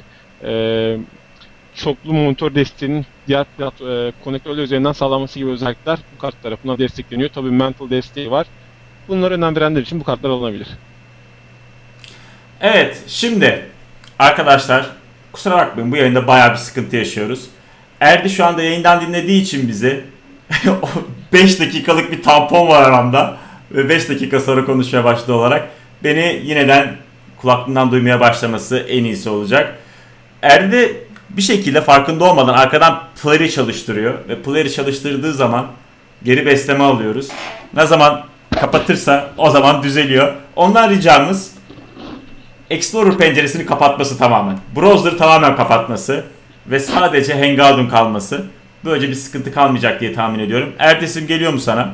çoklu monitör desteğinin diğer konektörler üzerinden sağlanması gibi özellikler bu kart tarafından destekleniyor. Tabii Mental desteği var. Bunlara önem verenler için bu kartlar alınabilir. Evet, şimdi arkadaşlar kusura bakmayın, bu yayında bayağı bir sıkıntı yaşıyoruz. Erdi şu anda yayından dinlediği için bizi 5 dakikalık bir tampon var aramda ve 5 dakika sonra konuşmaya başladı olarak beni yineden kulaklığından duymaya başlaması en iyisi olacak. Erdi bir şekilde farkında olmadan arkadan player'i çalıştırıyor ve player'i çalıştırdığı zaman geri besleme alıyoruz. Ne zaman kapatırsa o zaman düzeliyor. Ondan ricamız Explorer penceresini kapatması tamamen. Browser'ı tamamen kapatması ve sadece Hangout'un kalması. Böylece bir sıkıntı kalmayacak diye tahmin ediyorum. Ertesi geliyor mu sana?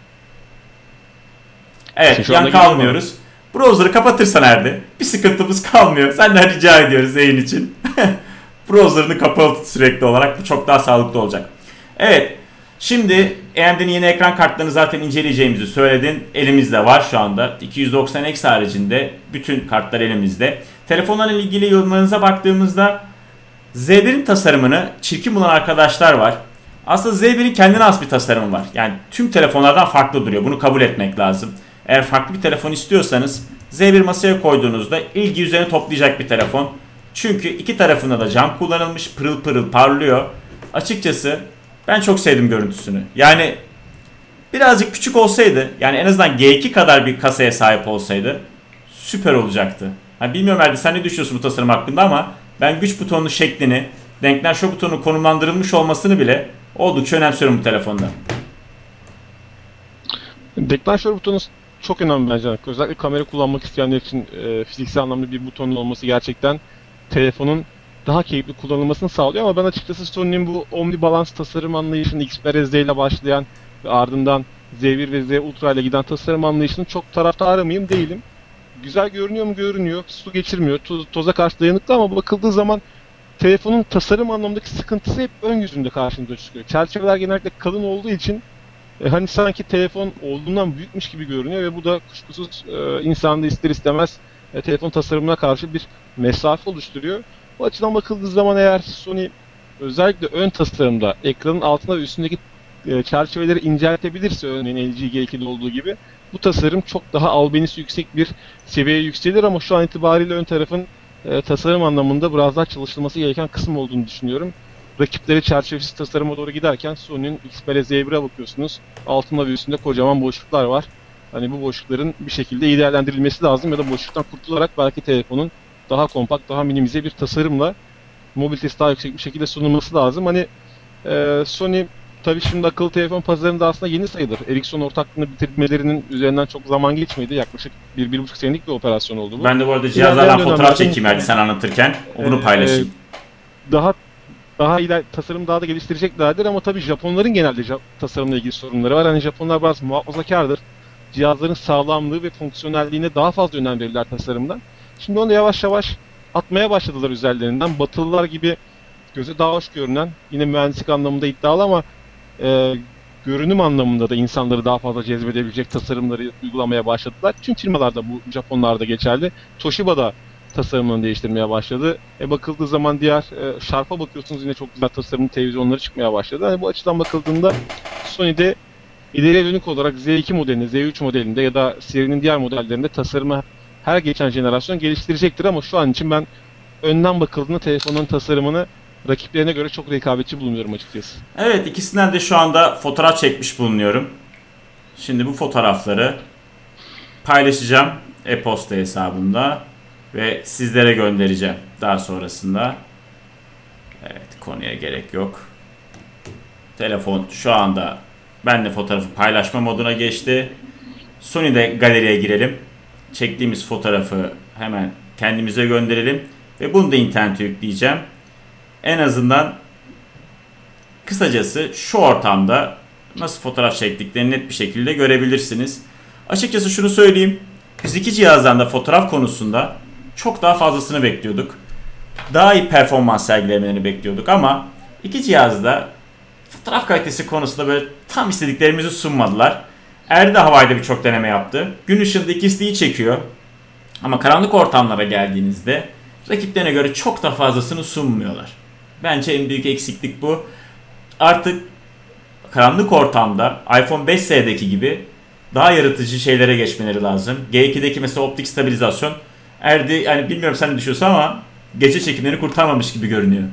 Evet, yankı almıyoruz. Browser'ı kapatırsan Erdi, bir sıkıntımız kalmıyor. Senden rica ediyoruz yayın için. Browser'ını kapalı tut sürekli olarak. Bu çok daha sağlıklı olacak. Evet. Şimdi AMD'nin yeni ekran kartlarını zaten inceleyeceğimizi söyledin. Elimizde var şu anda. 290X haricinde bütün kartlar elimizde. Telefonlarla ilgili yorumlarınıza baktığımızda Z1'in tasarımını çirkin bulan arkadaşlar var. Aslında Z1'in kendine has bir tasarımı var. Yani tüm telefonlardan farklı duruyor. Bunu kabul etmek lazım. Eğer farklı bir telefon istiyorsanız Z1 masaya koyduğunuzda ilgi üzerine toplayacak bir telefon. Çünkü iki tarafında da cam kullanılmış, pırıl pırıl parlıyor. Açıkçası ben çok sevdim görüntüsünü. Yani birazcık küçük olsaydı, yani en azından G2 kadar bir kasaya sahip olsaydı süper olacaktı. Hani bilmiyorum Erdi, sen ne düşünüyorsun bu tasarım hakkında, ama ben güç butonunun şeklini, denklem şok butonunun konumlandırılmış olmasını bile oldukça önemsiyorum bu telefonda. Deklanşör butonu çok önemli bence. Özellikle kamera kullanmak isteyenler için fiziksel anlamda bir butonun olması gerçekten telefonun daha keyifli kullanılmasını sağlıyor, ama ben açıkçası Sony'nin bu omnibalance tasarım anlayışını, Xperia Z ile başlayan ve ardından Z1 ve Z Ultra ile giden tasarım anlayışının çok taraftarı mıyım? Değilim. Güzel görünüyor mu? Görünüyor. Su geçirmiyor. Toza karşı dayanıklı, ama bakıldığı zaman telefonun tasarım anlamındaki sıkıntısı hep ön yüzünde karşımıza çıkıyor. Çerçeveler genellikle kalın olduğu için hani sanki telefon olduğundan büyükmüş gibi görünüyor ve bu da kuşkusuz insanda ister istemez telefon tasarımına karşı bir mesafe oluşturuyor. Bu açıdan bakıldığı zaman eğer Sony özellikle ön tasarımda ekranın altında ve üstündeki çerçeveleri inceltebilirse, örneğin LG G2'de olduğu gibi, bu tasarım çok daha albenisi yüksek bir seviyeye yükselir, ama şu an itibariyle ön tarafın tasarım anlamında biraz daha çalışılması gereken kısım olduğunu düşünüyorum. Rakipleri çerçevesiz tasarıma doğru giderken Sony'nin Xperia Z1'e bakıyorsunuz. Altında ve üstünde kocaman boşluklar var. Hani bu boşlukların bir şekilde iyi değerlendirilmesi lazım, ya da boşluktan kurtularak belki telefonun daha kompakt, daha minimize bir tasarımla mobilitesi daha yüksek bir şekilde sunulması lazım. Hani Sony tabii şimdi akıllı telefon pazarında aslında yeni sayılır. Ericsson ortaklığını bitirmelerinin üzerinden çok zaman geçmedi. Yaklaşık 1-1,5 senelik bir operasyon oldu bu. Ben de bu arada cihazlardan fotoğraf çekeyim Erdi sen anlatırken. Bunu paylaşayım. Daha iyi tasarım daha da geliştireceklerdir, ama tabii Japonların genelde tasarımla ilgili sorunları var. Hani Japonlar biraz muhafazakardır. Cihazların sağlamlığı ve fonksiyonelliğine daha fazla önem verirler tasarımdan. Şimdi onu da yavaş yavaş atmaya başladılar üzerlerinden. Batılılar gibi göze daha hoş görünen, yine mühendislik anlamında iddialı ama görünüm anlamında da insanları daha fazla cezbedebilecek tasarımları uygulamaya başladılar. Tüm firmalarda bu Japonlarda geçerli. Toshiba da tasarımını değiştirmeye başladı. Bakıldığı zaman diğer Sharp'a bakıyorsunuz, yine çok güzel tasarımlı televizyonları çıkmaya başladı. Hani bu açıdan bakıldığında Sony'de ileriye dönük olarak Z2 modelinde, Z3 modelinde ya da serinin diğer modellerinde tasarımı her geçen jenerasyon geliştirecektir, ama şu an için ben önden bakıldığında telefonun tasarımını rakiplerine göre çok rekabetçi bulmuyorum açıkçası. Evet, ikisinden de şu anda fotoğraf çekmiş bulunuyorum. Şimdi bu fotoğrafları paylaşacağım e-posta hesabımda ve sizlere göndereceğim daha sonrasında. Evet, konuya gerek yok. Telefon şu anda benle fotoğrafı paylaşma moduna geçti. Sony'de galeriye girelim. Çektiğimiz fotoğrafı hemen kendimize gönderelim ve bunu da internete yükleyeceğim. En azından kısacası şu ortamda nasıl fotoğraf çektiklerini net bir şekilde görebilirsiniz. Açıkçası şunu söyleyeyim. Biz iki cihazdan da fotoğraf konusunda çok daha fazlasını bekliyorduk. Daha iyi performans sergilemelerini bekliyorduk, ama iki cihazda fotoğraf kalitesi konusunda böyle tam istediklerimizi sunmadılar. Erdi de havayda birçok deneme yaptı. Gün ışığında ikisi de iyi çekiyor. Ama karanlık ortamlara geldiğinizde rakiplerine göre çok da fazlasını sunmuyorlar. Bence en büyük eksiklik bu. Artık karanlık ortamda iPhone 5s'deki gibi daha yaratıcı şeylere geçmeleri lazım. G2'deki mesela optik stabilizasyon, Erdi yani bilmiyorum sen ne düşünüyorsun ama gece çekimlerini kurtarmamış gibi görünüyor.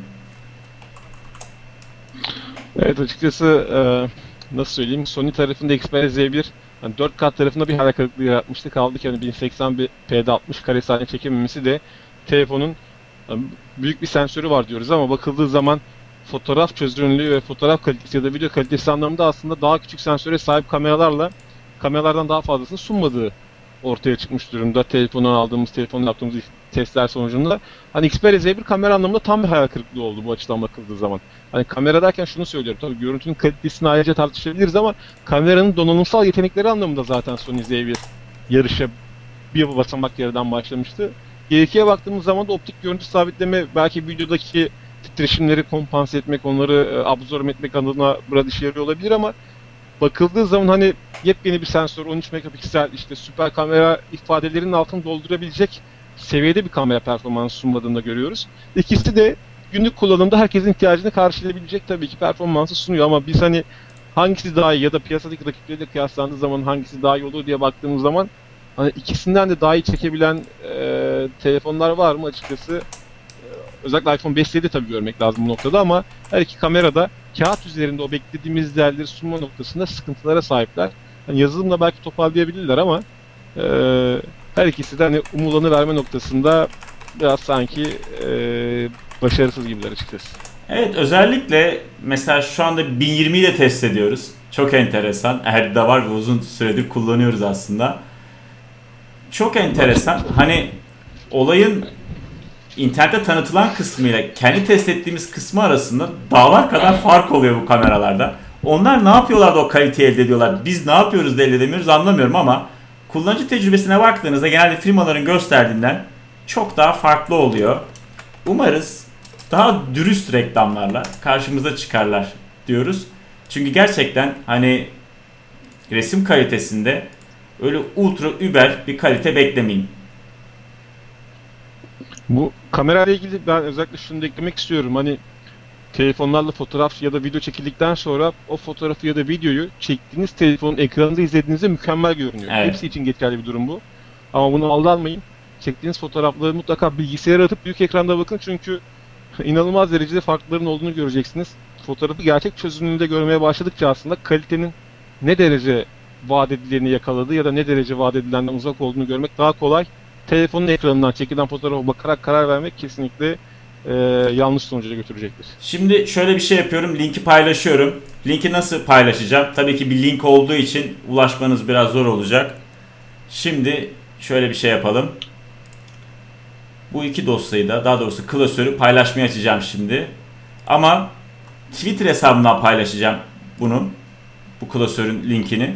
Evet, açıkçası nasıl söyleyeyim, Sony tarafında Xperia Z1 yani 4K tarafında bir hayal kırıklığı yaratmıştı. Kaldı ki hani 1080p'de 60 kare saniye çekememesi de telefonun büyük bir sensörü var diyoruz, ama bakıldığı zaman fotoğraf çözünürlüğü ve fotoğraf kalitesi ya da video kalitesi anlamında aslında daha küçük sensöre sahip kameralardan daha fazlasını sunmadığı ortaya çıkmış durumda. Telefonla yaptığımız testler sonucunda. Hani Xperia Z1 kamera anlamında tam bir hayal kırıklığı oldu bu açıdan bakıldığı zaman. Hani kamera derken şunu söylüyorum, tabii görüntünün kalitesini ayrıca tartışabiliriz, ama kameranın donanımsal yetenekleri anlamında zaten Sony Z1 yarışa bir basamak geriden başlamıştı. G2'ye baktığımız zaman da optik görüntü sabitleme, belki videodaki titreşimleri kompanse etmek, onları absorbe etmek adına burada işe yarıyor olabilir, ama bakıldığı zaman hani yepyeni bir sensör, 13 megapiksel, işte süper kamera ifadelerinin altını doldurabilecek seviyede bir kamera performansı sunmadığını da görüyoruz. İkisi de günlük kullanımda herkesin ihtiyacını karşılayabilecek tabii ki performansı sunuyor, ama biz hani hangisi daha iyi ya da piyasadaki rakipleriyle kıyaslandığı zaman hangisi daha iyi olur diye baktığımız zaman hani ikisinden de daha iyi çekebilen telefonlar var mı açıkçası Özellikle iPhone 5'leri de tabii görmek lazım bu noktada ama her iki kamera da kağıt üzerinde o beklediğimiz değerleri sunma noktasında sıkıntılara sahipler. Yani yazılımla belki toparlayabilirler ama her ikisi de hani umulanı verme noktasında biraz sanki başarısız gibiler açıkçası. Evet, özellikle mesela şu anda 1020'yi de test ediyoruz. Çok enteresan. Erdi var ve uzun süredir kullanıyoruz aslında. Çok enteresan. Hani olayın internette tanıtılan kısmıyla kendi test ettiğimiz kısmı arasında dağlar kadar fark oluyor bu kameralarda. Onlar ne yapıyorlar da o kaliteyi elde ediyorlar? Biz ne yapıyoruz da elde edemiyoruz anlamıyorum ama kullanıcı tecrübesine baktığınızda genelde firmaların gösterdiğinden çok daha farklı oluyor. Umarız daha dürüst reklamlarla karşımıza çıkarlar diyoruz. Çünkü gerçekten hani resim kalitesinde öyle ultra über bir kalite beklemeyin. Bu kamerayla ilgili ben özellikle şunu da eklemek istiyorum. Hani telefonlarla fotoğraf ya da video çekildikten sonra o fotoğrafı ya da videoyu çektiğiniz telefonun ekranında izlediğinizde mükemmel görünüyor. Evet. Hepsi için geçerli bir durum bu. Ama bunu aldanmayın. Çektiğiniz fotoğrafları mutlaka bilgisayara atıp büyük ekranda bakın çünkü inanılmaz derecede farkların olduğunu göreceksiniz. Fotoğrafı gerçek çözünürlüğünde görmeye başladıkça aslında kalitenin ne derece vaat edileni yakaladığı ya da ne derece vaat edilenden uzak olduğunu görmek daha kolay. Telefonun ekranından çekilen fotoğrafa bakarak karar vermek kesinlikle yanlış sonuca götürecektir. Şimdi şöyle bir şey yapıyorum. Linki paylaşıyorum. Linki nasıl paylaşacağım? Tabii ki bir link olduğu için ulaşmanız biraz zor olacak. Şimdi şöyle bir şey yapalım. Bu iki dosyayı da, daha doğrusu klasörü paylaşmaya açacağım şimdi. Ama Twitter hesabımdan paylaşacağım bu klasörün linkini.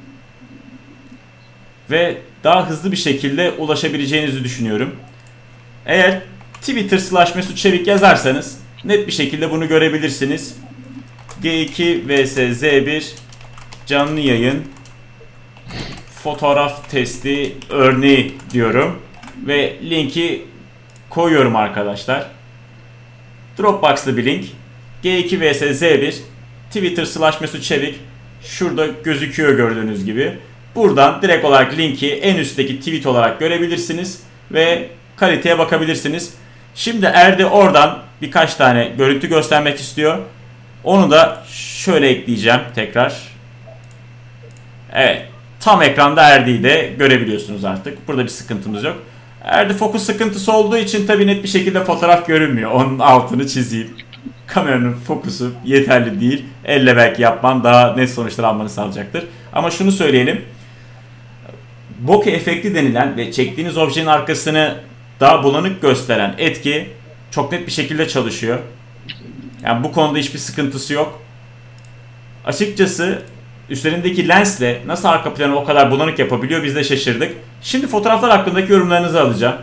Ve daha hızlı bir şekilde ulaşabileceğinizi düşünüyorum. Eğer Twitter/Mesut Çevik yazarsanız net bir şekilde bunu görebilirsiniz. G2 vs Z1 canlı yayın fotoğraf testi örneği diyorum. Ve linki koyuyorum arkadaşlar. Dropbox'lı bir link. G2 vs Z1 Twitter/Mesut Çevik şurada gözüküyor gördüğünüz gibi. Buradan direkt olarak linki en üstteki tweet olarak görebilirsiniz ve kaliteye bakabilirsiniz. Şimdi Erdi oradan birkaç tane görüntü göstermek istiyor. Onu da şöyle ekleyeceğim tekrar. Evet, tam ekranda Erdi'yi de görebiliyorsunuz artık. Burada bir sıkıntımız yok. Erdi fokus sıkıntısı olduğu için tabii net bir şekilde fotoğraf görünmüyor. Onun altını çizeyim. Kameranın fokusu yeterli değil. Elle belki yapman daha net sonuçlar almanı sağlayacaktır. Ama şunu söyleyelim. Bokeh efekti denilen ve çektiğiniz objenin arkasını daha bulanık gösteren etki çok net bir şekilde çalışıyor. Yani bu konuda hiçbir sıkıntısı yok. Açıkçası üzerindeki lensle nasıl arka planı o kadar bulanık yapabiliyor biz de şaşırdık. Şimdi fotoğraflar hakkındaki yorumlarınızı alacağım.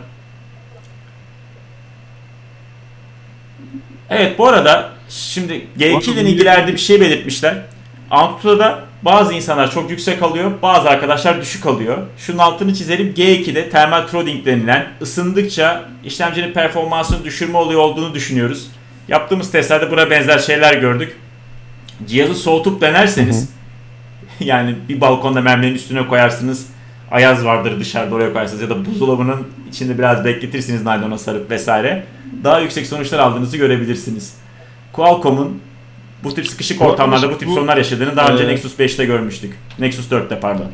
Evet, bu arada şimdi G2 ile ilgilerde bir şey belirtmişler. Antutu'da bazı insanlar çok yüksek alıyor, bazı arkadaşlar düşük alıyor. Şunun altını çizelim. G2'de thermal throttling denilen ısındıkça işlemcinin performansını düşürme olayı olduğunu düşünüyoruz. Yaptığımız testlerde buna benzer şeyler gördük. Cihazı soğutup denerseniz yani bir balkonda mermerin üstüne koyarsınız. Ayaz vardır dışarıda, oraya koyarsınız ya da buzdolabının içinde biraz bekletirsiniz naylona sarıp vesaire. Daha yüksek sonuçlar aldığınızı görebilirsiniz. Qualcomm'un bu tip sıkışık ortamlarda bu tip sorunlar yaşadığını daha önce Nexus 5'te görmüştük. Nexus 4'te pardon.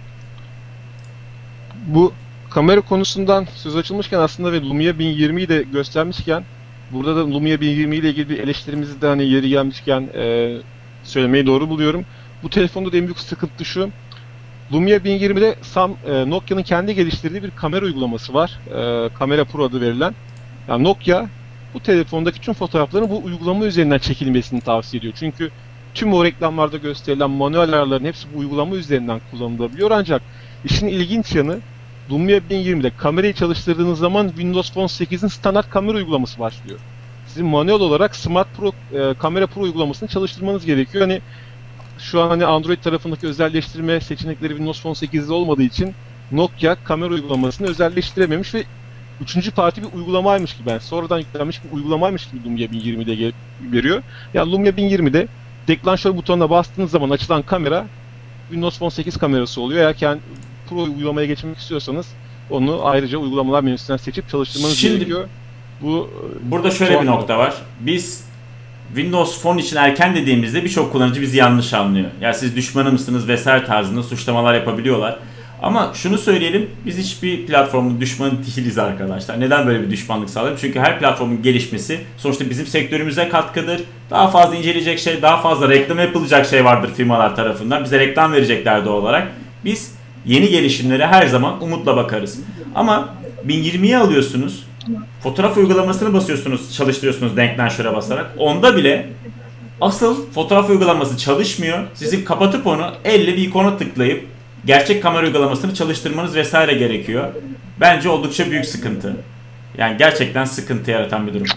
Bu kamera konusundan söz açılmışken aslında ve Lumia 1020'yi de göstermişken burada da Lumia 1020 ile ilgili bir eleştirimizi de hani yeri gelmişken söylemeyi doğru buluyorum. Bu telefonda da en büyük sıkıntı şu. Lumia 1020'de Nokia'nın kendi geliştirdiği bir kamera uygulaması var. Kamera Pro adı verilen. Yani Nokia bu telefondaki tüm fotoğrafların bu uygulama üzerinden çekilmesini tavsiye ediyor. Çünkü tüm o reklamlarda gösterilen manuel ayarların hepsi bu uygulama üzerinden kullanılabiliyor. Ancak işin ilginç yanı Lumia 1020'de kamerayı çalıştırdığınız zaman Windows Phone 8'in standart kamera uygulaması başlıyor. Sizin manuel olarak Smart Pro, Kamera Pro uygulamasını çalıştırmanız gerekiyor. Hani şu an hani Android tarafındaki özelleştirme seçenekleri Windows Phone 8'de olmadığı için Nokia kamera uygulamasını özelleştirememiş ve üçüncü parti bir uygulamaymış gibi, yani sonradan yüklenmiş bir uygulamaymış gibi Lumia 1020'de veriyor. Yani Lumia 1020'de deklanşör butonuna bastığınız zaman açılan kamera Windows Phone 8 kamerası oluyor. Eğer kendi Pro uygulamaya geçmek istiyorsanız onu ayrıca uygulamalar menüsünden seçip çalıştırmanız gerekiyor. Bu burada şöyle bir nokta var. Biz Windows Phone için erken dediğimizde birçok kullanıcı bizi yanlış anlıyor. Ya siz düşmanı mısınız vesaire tarzında suçlamalar yapabiliyorlar. Ama şunu söyleyelim, biz hiçbir platformun düşmanı değiliz arkadaşlar. Neden böyle bir düşmanlık sağlayalım? Çünkü her platformun gelişmesi sonuçta bizim sektörümüze katkıdır. Daha fazla inceleyecek şey, daha fazla reklam yapılacak şey vardır firmalar tarafından. Bize reklam verecekler doğal olarak. Biz yeni gelişimlere her zaman umutla bakarız. Ama 1020'yi alıyorsunuz, fotoğraf uygulamasını basıyorsunuz, çalıştırıyorsunuz Denknaşör'e basarak. Onda bile asıl fotoğraf uygulaması çalışmıyor. Sizin kapatıp onu elle bir ikona tıklayıp gerçek kamera uygulamasını çalıştırmanız vesaire gerekiyor. Bence oldukça büyük sıkıntı. Yani gerçekten sıkıntı yaratan bir durum.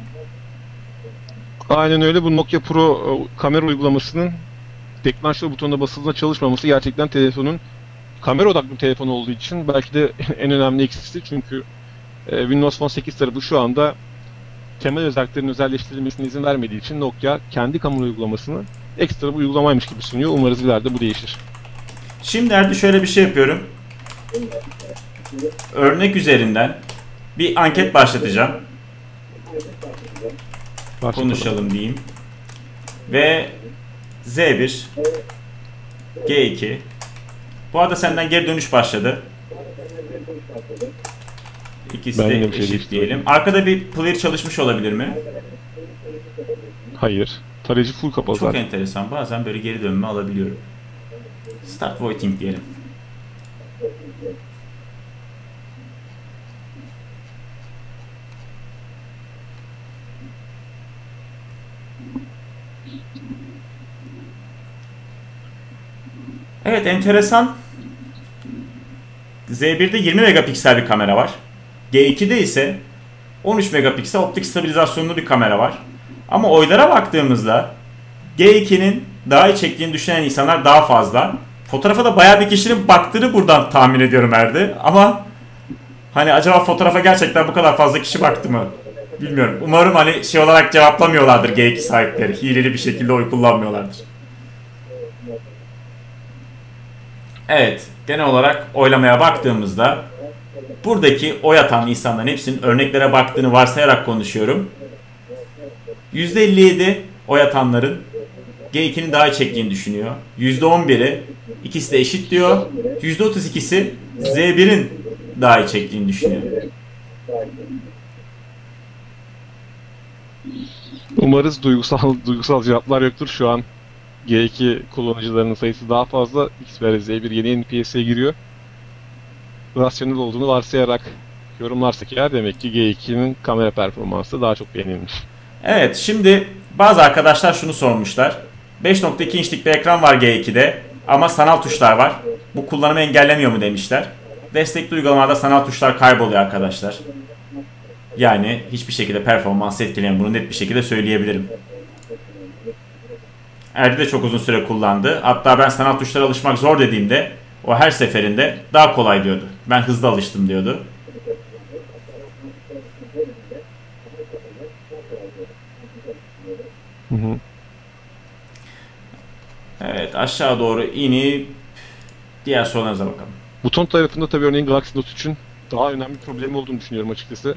Aynen öyle. Bu Nokia Pro kamera uygulamasının deklanşör butonuna basıldığında çalışmaması gerçekten telefonun kamera odaklı bir telefon olduğu için belki de en önemli eksisi. Çünkü Windows Phone 8 tarafı şu anda temel özelliklerin özelleştirilmesine izin vermediği için Nokia kendi kamera uygulamasını ekstra bir uygulamaymış gibi sunuyor. Umarız ileride bu değişir. Şimdi Erdi şöyle bir şey yapıyorum. Örnek üzerinden bir anket başlatacağım. Konuşalım diyeyim. Ve Z1 G2 bu arada senden geri dönüş başladı. İkisi de eşit diyelim. Arkada bir player çalışmış olabilir mi? Hayır. Tarayıcı full kapalı Çok zaten. enteresan. Bazen böyle geri dönme alabiliyorum. Start voting diyelim. Evet, enteresan. Z1'de 20 megapiksel bir kamera var. G2'de ise 13 megapiksel optik stabilizasyonlu bir kamera var. Ama oylara baktığımızda G2'nin daha iyi çektiğini düşünen insanlar daha fazla. Fotoğrafa da bayağı bir kişinin baktığını buradan tahmin ediyorum Erdi. Ama hani acaba fotoğrafa gerçekten bu kadar fazla kişi baktı mı? Bilmiyorum. Umarım hani şey olarak cevaplamıyorlardır G2 sahipleri. Hileli bir şekilde oy kullanmıyorlardır. Evet, genel olarak oylamaya baktığımızda buradaki oy atan insanların hepsinin örneklere baktığını varsayarak konuşuyorum. %57 oy atanların G2'nin daha iyi çektiğini düşünüyor. %11'i ikisi de eşit diyor. %32'si Z1'in daha iyi çektiğini düşünüyor. Umarız duygusal cevaplar yoktur. Şu an G2 kullanıcılarının sayısı daha fazla. X ve Z1 yeni piyasaya giriyor. Rasyonel olduğunu varsayarak yorumlarsak eğer demek ki G2'nin kamera performansı daha çok beğenilmiş. Evet, şimdi bazı arkadaşlar şunu sormuşlar. 5.2 inçlik bir ekran var G2'de ama sanal tuşlar var. Bu kullanımı engellemiyor mu demişler. Destekli uygulamalarda sanal tuşlar kayboluyor arkadaşlar. Yani hiçbir şekilde performansı etkileyen, bunu net bir şekilde söyleyebilirim. Erdi de çok uzun süre kullandı. Hatta ben sanal tuşlara alışmak zor dediğimde o her seferinde daha kolay diyordu. Ben hızlı alıştım diyordu. Hı hı. Evet, aşağı doğru inip diğer sorularınıza bakalım. Buton tarafında tabii örneğin Galaxy Note 3'ün daha önemli bir problemi olduğunu düşünüyorum açıkçası.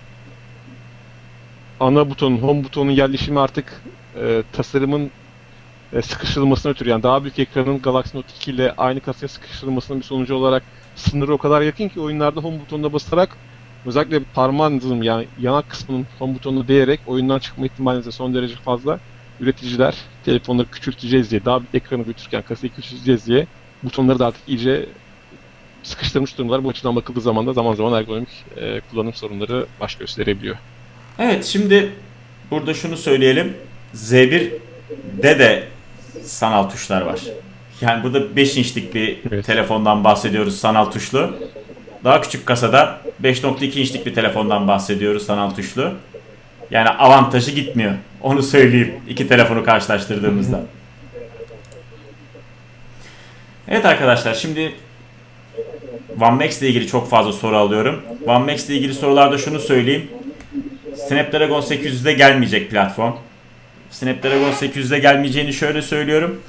Ana butonun, home butonun yerleşimi artık tasarımın sıkıştırılmasına ötürü, yani daha büyük ekranın Galaxy Note 2 ile aynı kasaya sıkıştırılmasının bir sonucu olarak sınırı o kadar yakın ki oyunlarda home butonuna basarak özellikle parmağınızın yani yanak kısmının home butonuna değerek oyundan çıkma ihtimaliniz de son derece fazla. Üreticiler telefonları küçülteceğiz diye, daha büyük ekranı büyütürken kasayı küçülteceğiz diye butonları da artık iyice sıkıştırmış durumlar. Bu açıdan bakıldığı zaman da zaman zaman ergonomik kullanım sorunları baş gösterebiliyor. Evet, şimdi burada şunu söyleyelim. Z1'de de sanal tuşlar var. Yani burada 5 inçlik bir telefondan bahsediyoruz, sanal tuşlu. Daha küçük kasada 5.2 inçlik bir telefondan bahsediyoruz, sanal tuşlu. Yani avantajı gitmiyor. Onu söyleyeyim iki telefonu karşılaştırdığımızda. Evet arkadaşlar, şimdi One Max ile ilgili çok fazla soru alıyorum. One Max ile ilgili sorularda şunu söyleyeyim. Snapdragon 800'de gelmeyecek platform. Snapdragon 800'de gelmeyeceğini şöyle söylüyorum.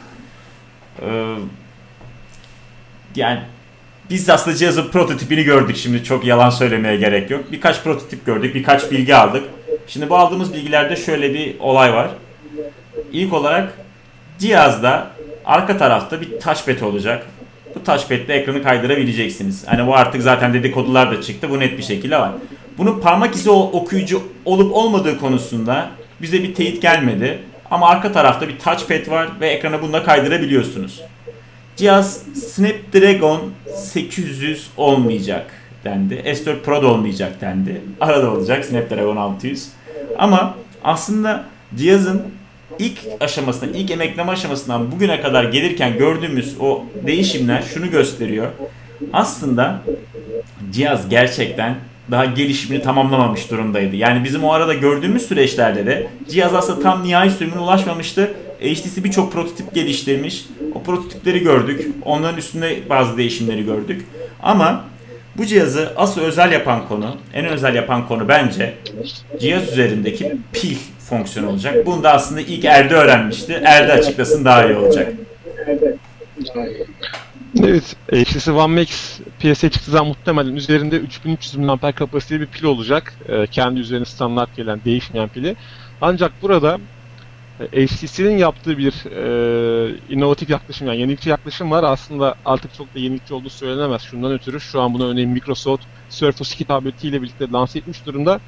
Yani biz aslında cihazın prototipini gördük, şimdi çok yalan söylemeye gerek yok. Birkaç prototip gördük, birkaç bilgi aldık. Şimdi bu aldığımız bilgilerde şöyle bir olay var. İlk olarak cihazda arka tarafta bir touchpad olacak. Bu touchpad'le ekranı kaydırabileceksiniz. Hani bu artık zaten dedikodular da çıktı. Bu net bir şekilde var. Bunun parmak izi okuyucu olup olmadığı konusunda bize bir teyit gelmedi. Ama arka tarafta bir touchpad var ve ekranı bununla kaydırabiliyorsunuz. Cihaz Snapdragon 800 olmayacak dendi. S4 Pro da olmayacak dendi. Arada olacak Snapdragon 600. Ama aslında cihazın ilk aşamasından, ilk emekleme aşamasından bugüne kadar gelirken gördüğümüz o değişimler şunu gösteriyor. Aslında cihaz gerçekten daha gelişimini tamamlamamış durumdaydı. Yani bizim o arada gördüğümüz süreçlerde de cihaz aslında tam nihai sürümüne ulaşmamıştı. HTC birçok prototip geliştirmiş. O prototipleri gördük. Onların üstünde bazı değişimleri gördük. Ama bu cihazı asıl özel yapan konu, en özel yapan konu bence cihaz üzerindeki pil fonksiyonu olacak. Bunu da aslında ilk Erdi öğrenmişti. Erdi açıklasın daha iyi olacak. Evet, HTC One Max piyasaya çıktığı zaman muhtemelen üzerinde 3300 mAh kapasiteli bir pil olacak. Kendi üzerine standart gelen değişmeyen pili. Ancak burada HTC'nin yaptığı bir inovatif yaklaşım, yani yenilikçi yaklaşım var. Aslında artık çok da yenilikçi olduğu söylenemez. Şundan ötürü şu an buna örneğin Microsoft Surface 2 tabletiyle birlikte lanse etmiş durumda.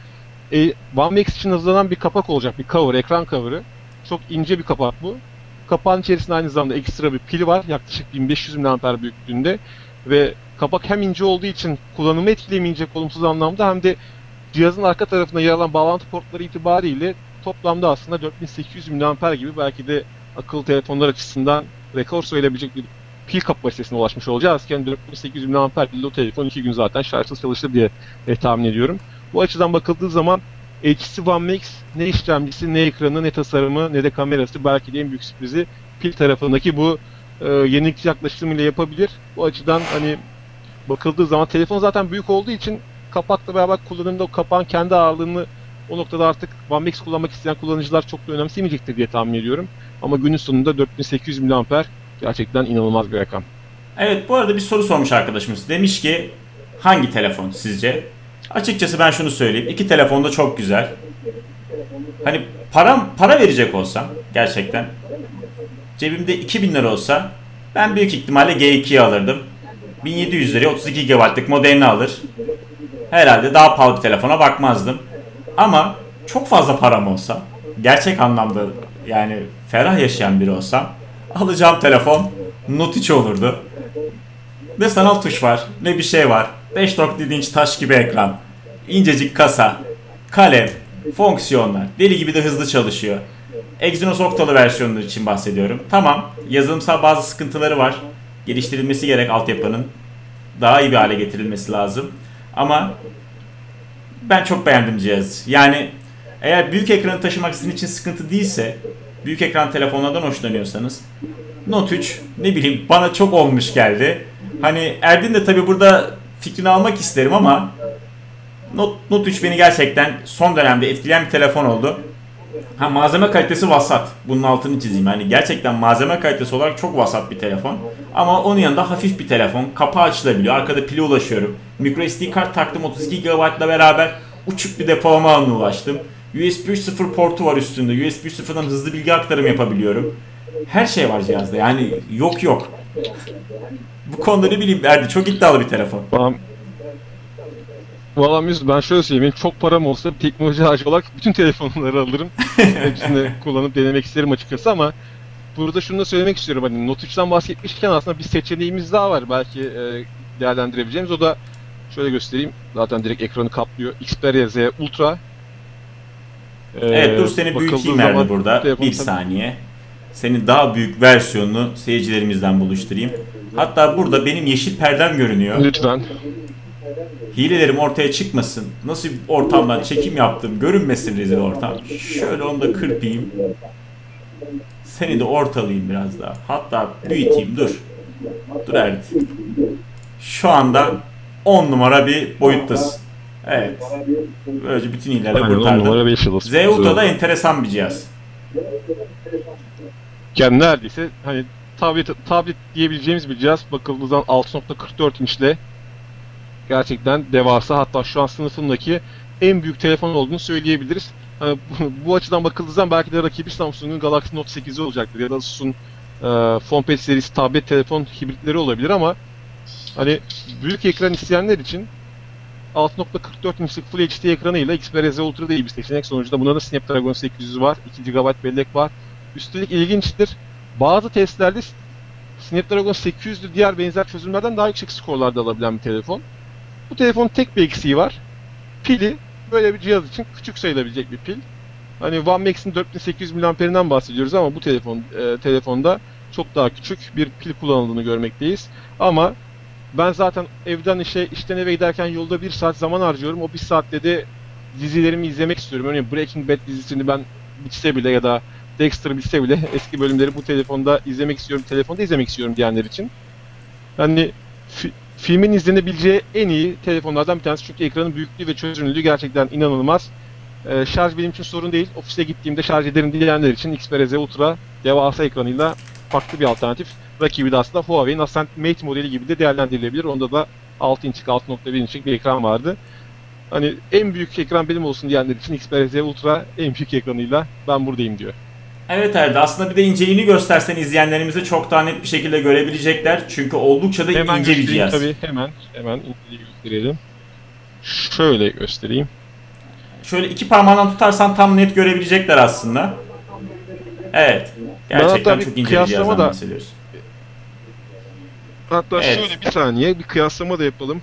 One Max için hazırlanan bir kapak olacak, bir cover, ekran cover'ı. Çok ince bir kapak bu. Kapağın içerisinde aynı zamanda ekstra bir pil var, yaklaşık 1500 mAh büyüklüğünde. Ve kapak hem ince olduğu için kullanımı etkilemeyecek olumsuz anlamda, hem de cihazın arka tarafında yer alan bağlantı portları itibariyle toplamda aslında 4800 mAh gibi belki de akıllı telefonlar açısından rekor sayılabilecek bir pil kapasitesine ulaşmış olacağız. Yani 4800 mAh pilde o telefon 2 gün zaten şarjsız çalışır diye tahmin ediyorum. Bu açıdan bakıldığı zaman HTC One Max ne işlemcisi, ne ekranı, ne tasarımı, ne de kamerası, belki de en büyük sürprizi pil tarafındaki bu yenilikçi yaklaşımıyla yapabilir. Bu açıdan hani bakıldığı zaman telefon zaten büyük olduğu için kapakla beraber kullanımda o kapağın kendi ağırlığını o noktada artık One Max kullanmak isteyen kullanıcılar çok da önemsemeyecektir diye tahmin ediyorum. Ama günün sonunda 4800 mAh gerçekten inanılmaz bir rakam. Evet, bu arada bir soru sormuş arkadaşımız. Demiş ki hangi telefon sizce? Açıkçası ben şunu söyleyeyim. İki telefon da çok güzel. Hani para verecek olsam gerçekten cebimde 2000 lira olsa ben büyük ihtimalle G2'yi alırdım. 1700 liraya 32 GB'lık modelini alır. Herhalde daha pahalı bir telefona bakmazdım. Ama çok fazla param olsa, gerçek anlamda yani ferah yaşayan biri olsam, alacağım telefon Note 3 olurdu. Ne sanal tuş var, ne bir şey var. 5.7 inç taş gibi ekran, incecik kasa, kalem, fonksiyonlar, deli gibi de hızlı çalışıyor. Exynos Octalı versiyonu için bahsediyorum. Tamam, yazılımsal bazı sıkıntıları var. Geliştirilmesi gerek altyapının. Daha iyi bir hale getirilmesi lazım. Ama ben çok beğendim cihazı. Yani eğer büyük ekranı taşımak sizin için sıkıntı değilse, büyük ekran telefonlardan hoşlanıyorsanız, Note 3 ne bileyim bana çok olmuş geldi. Hani Erdin de tabii burada fikrini almak isterim ama Note 3 beni gerçekten son dönemde etkileyen bir telefon oldu. Malzeme kalitesi vasat. Bunun altını çizeyim. Yani gerçekten malzeme kalitesi olarak çok vasat bir telefon. Ama onun yanında hafif bir telefon. Kapağı açılabiliyor. Arkada pile ulaşıyorum. Micro SD kart taktım. 32 GB'la beraber uçuk bir depolama alanına ulaştım. USB 3.0 portu var üstünde. USB 3.0'dan hızlı bilgi aktarım yapabiliyorum. Her şey var cihazda. Yani yok. Bu konuda ne bileyim Erdi, çok iddialı bir telefon. Valla Müz, ben şöyle söyleyeyim, benim çok param olsa teknoloji harcı olarak bütün telefonları alırım. Hepsini kullanıp denemek isterim açıkçası, ama burada şunu da söylemek istiyorum. Hani Note 3'ten bahsetmişken aslında bir seçeneğimiz daha var belki değerlendirebileceğimiz. O da şöyle göstereyim. Zaten direkt ekranı kaplıyor. Xperia Z Ultra. Evet, dur seni büyüteyim Erdi burada. Bir saniye. Senin daha büyük versiyonunu seyircilerimizden buluşturayım. Hatta burada benim yeşil perdem görünüyor. Lütfen. Hilelerim ortaya çıkmasın. Nasıl bir ortamdan çekim yaptım görünmesin rezil ortam. Şöyle onu da kırpayım. Seni de ortalayayım biraz daha. Hatta büyüteyim, dur. Dur Erdi. Şu anda 10 numara bir boyuttasın. Evet. Böylece bütün hillerle kurtardım. Z Ultra da enteresan bir cihaz. Yani neredeyse hani tablet diyebileceğimiz bir cihaz. Bakıldığı zaman 6.44 inçle gerçekten devasa, hatta şu an sınıfındaki en büyük telefon olduğunu söyleyebiliriz. Hani bu açıdan bakıldığı zaman belki de rakibi Samsung'un Galaxy Note 8'i olacaktır ya da Asus'un PhonePad serisi tablet telefon hibritleri olabilir ama hani büyük ekran isteyenler için 6.44 inçlik Full HD ekranıyla Xperia Z Ultra da iyi bir seçenek. Sonuçta bunda da Snapdragon 800 var, 2 GB bellek var. Üstelik ilginçtir. Bazı testlerde Snapdragon 800'lü diğer benzer çözümlerden daha yüksek skorlarda alabilen bir telefon. Bu telefonun tek bir eksiği var. Pili böyle bir cihaz için küçük sayılabilecek bir pil. Hani One Max'in 4800 mAh'den bahsediyoruz ama bu telefonda çok daha küçük bir pil kullanıldığını görmekteyiz. Ama ben zaten işten eve giderken yolda 1 saat zaman harcıyorum. O 1 saatte de dizilerimi izlemek istiyorum. Örneğin Breaking Bad dizisini ben bitse bile ya da Dexter bitse bile eski bölümleri bu telefonda izlemek istiyorum, telefonda izlemek istiyorum diyenler için. Yani filmin izlenebileceği en iyi telefonlardan bir tanesi çünkü ekranın büyüklüğü ve çözünürlüğü gerçekten inanılmaz. Şarj benim için sorun değil. Ofise gittiğimde şarj ederim diyenler için Xperia Z Ultra devasa ekranıyla farklı bir alternatif. Rakibi de aslında Huawei'nin Ascend Mate modeli gibi de değerlendirilebilir. Onda da 6 inçlik, 6.1 inçlik bir ekran vardı. Hani en büyük ekran benim olsun diyenler için Xperia Z Ultra en büyük ekranıyla ben buradayım diyor. Evet Erdi, aslında bir de inceliğini göstersen izleyenlerimizi çok daha net bir şekilde görebilecekler. Çünkü oldukça da hemen ince bir cihaz. Tabii hemen inceliği gösterelim. Şöyle göstereyim. Şöyle iki parmağından tutarsan tam net görebilecekler aslında. Evet. Gerçekten çok ince bir cihazdan bahsediyoruz. Hatta evet. Şöyle bir saniye bir kıyaslama da yapalım.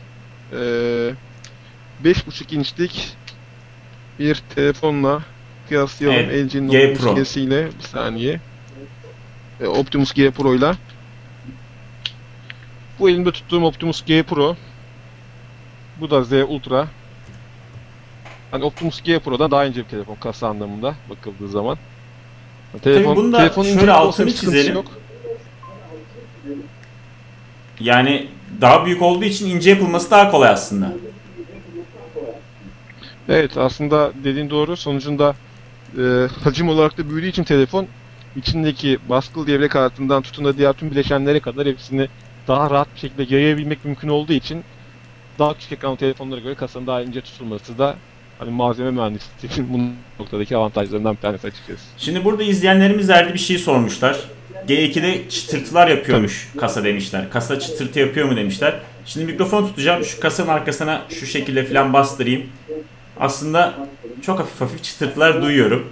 5.5 inçlik bir telefonla kıyaslayalım. Evet, LG'nin Optimus G'siyle bir saniye. Optimus G Pro ile. Bu elimde tuttuğum Optimus G Pro. Bu da Z Ultra. Hani Optimus G Pro'dan daha ince bir telefon kasa anlamında bakıldığı zaman. Tabii bunda şöyle altını çizelim. Yok. Yani daha büyük olduğu için ince yapılması daha kolay aslında. Evet, aslında dediğin doğru. Sonucunda hacim olarak da büyüdüğü için telefon içindeki baskılı devre kartından tutun da diğer tüm bileşenlere kadar hepsini daha rahat bir şekilde yayabilmek mümkün olduğu için daha küçük ekranlı telefonlara göre kasanın daha ince tutulması da hani malzeme mühendisliğinin bu noktadaki avantajlarından bir tanesi açıkçası. Şimdi burada izleyenlerimiz bir şey sormuşlar. G2'de çıtırtılar yapıyormuş kasa demişler. Kasa çıtırtı yapıyor mu demişler. Şimdi mikrofon tutacağım. Şu kasanın arkasına şu şekilde falan bastırayım. Aslında çok hafif hafif çıtırtılar duyuyorum.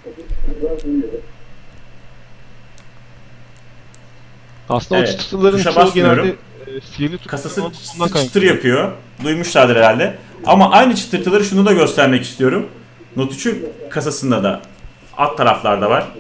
Aslında evet, o çıtırtıların çoğu genelde sihirli kasası çıtır yapıyor. Duymuşlardır herhalde. Ama aynı çıtırtıları şunu da göstermek istiyorum. Note 3'ün kasasında da alt taraflarda var.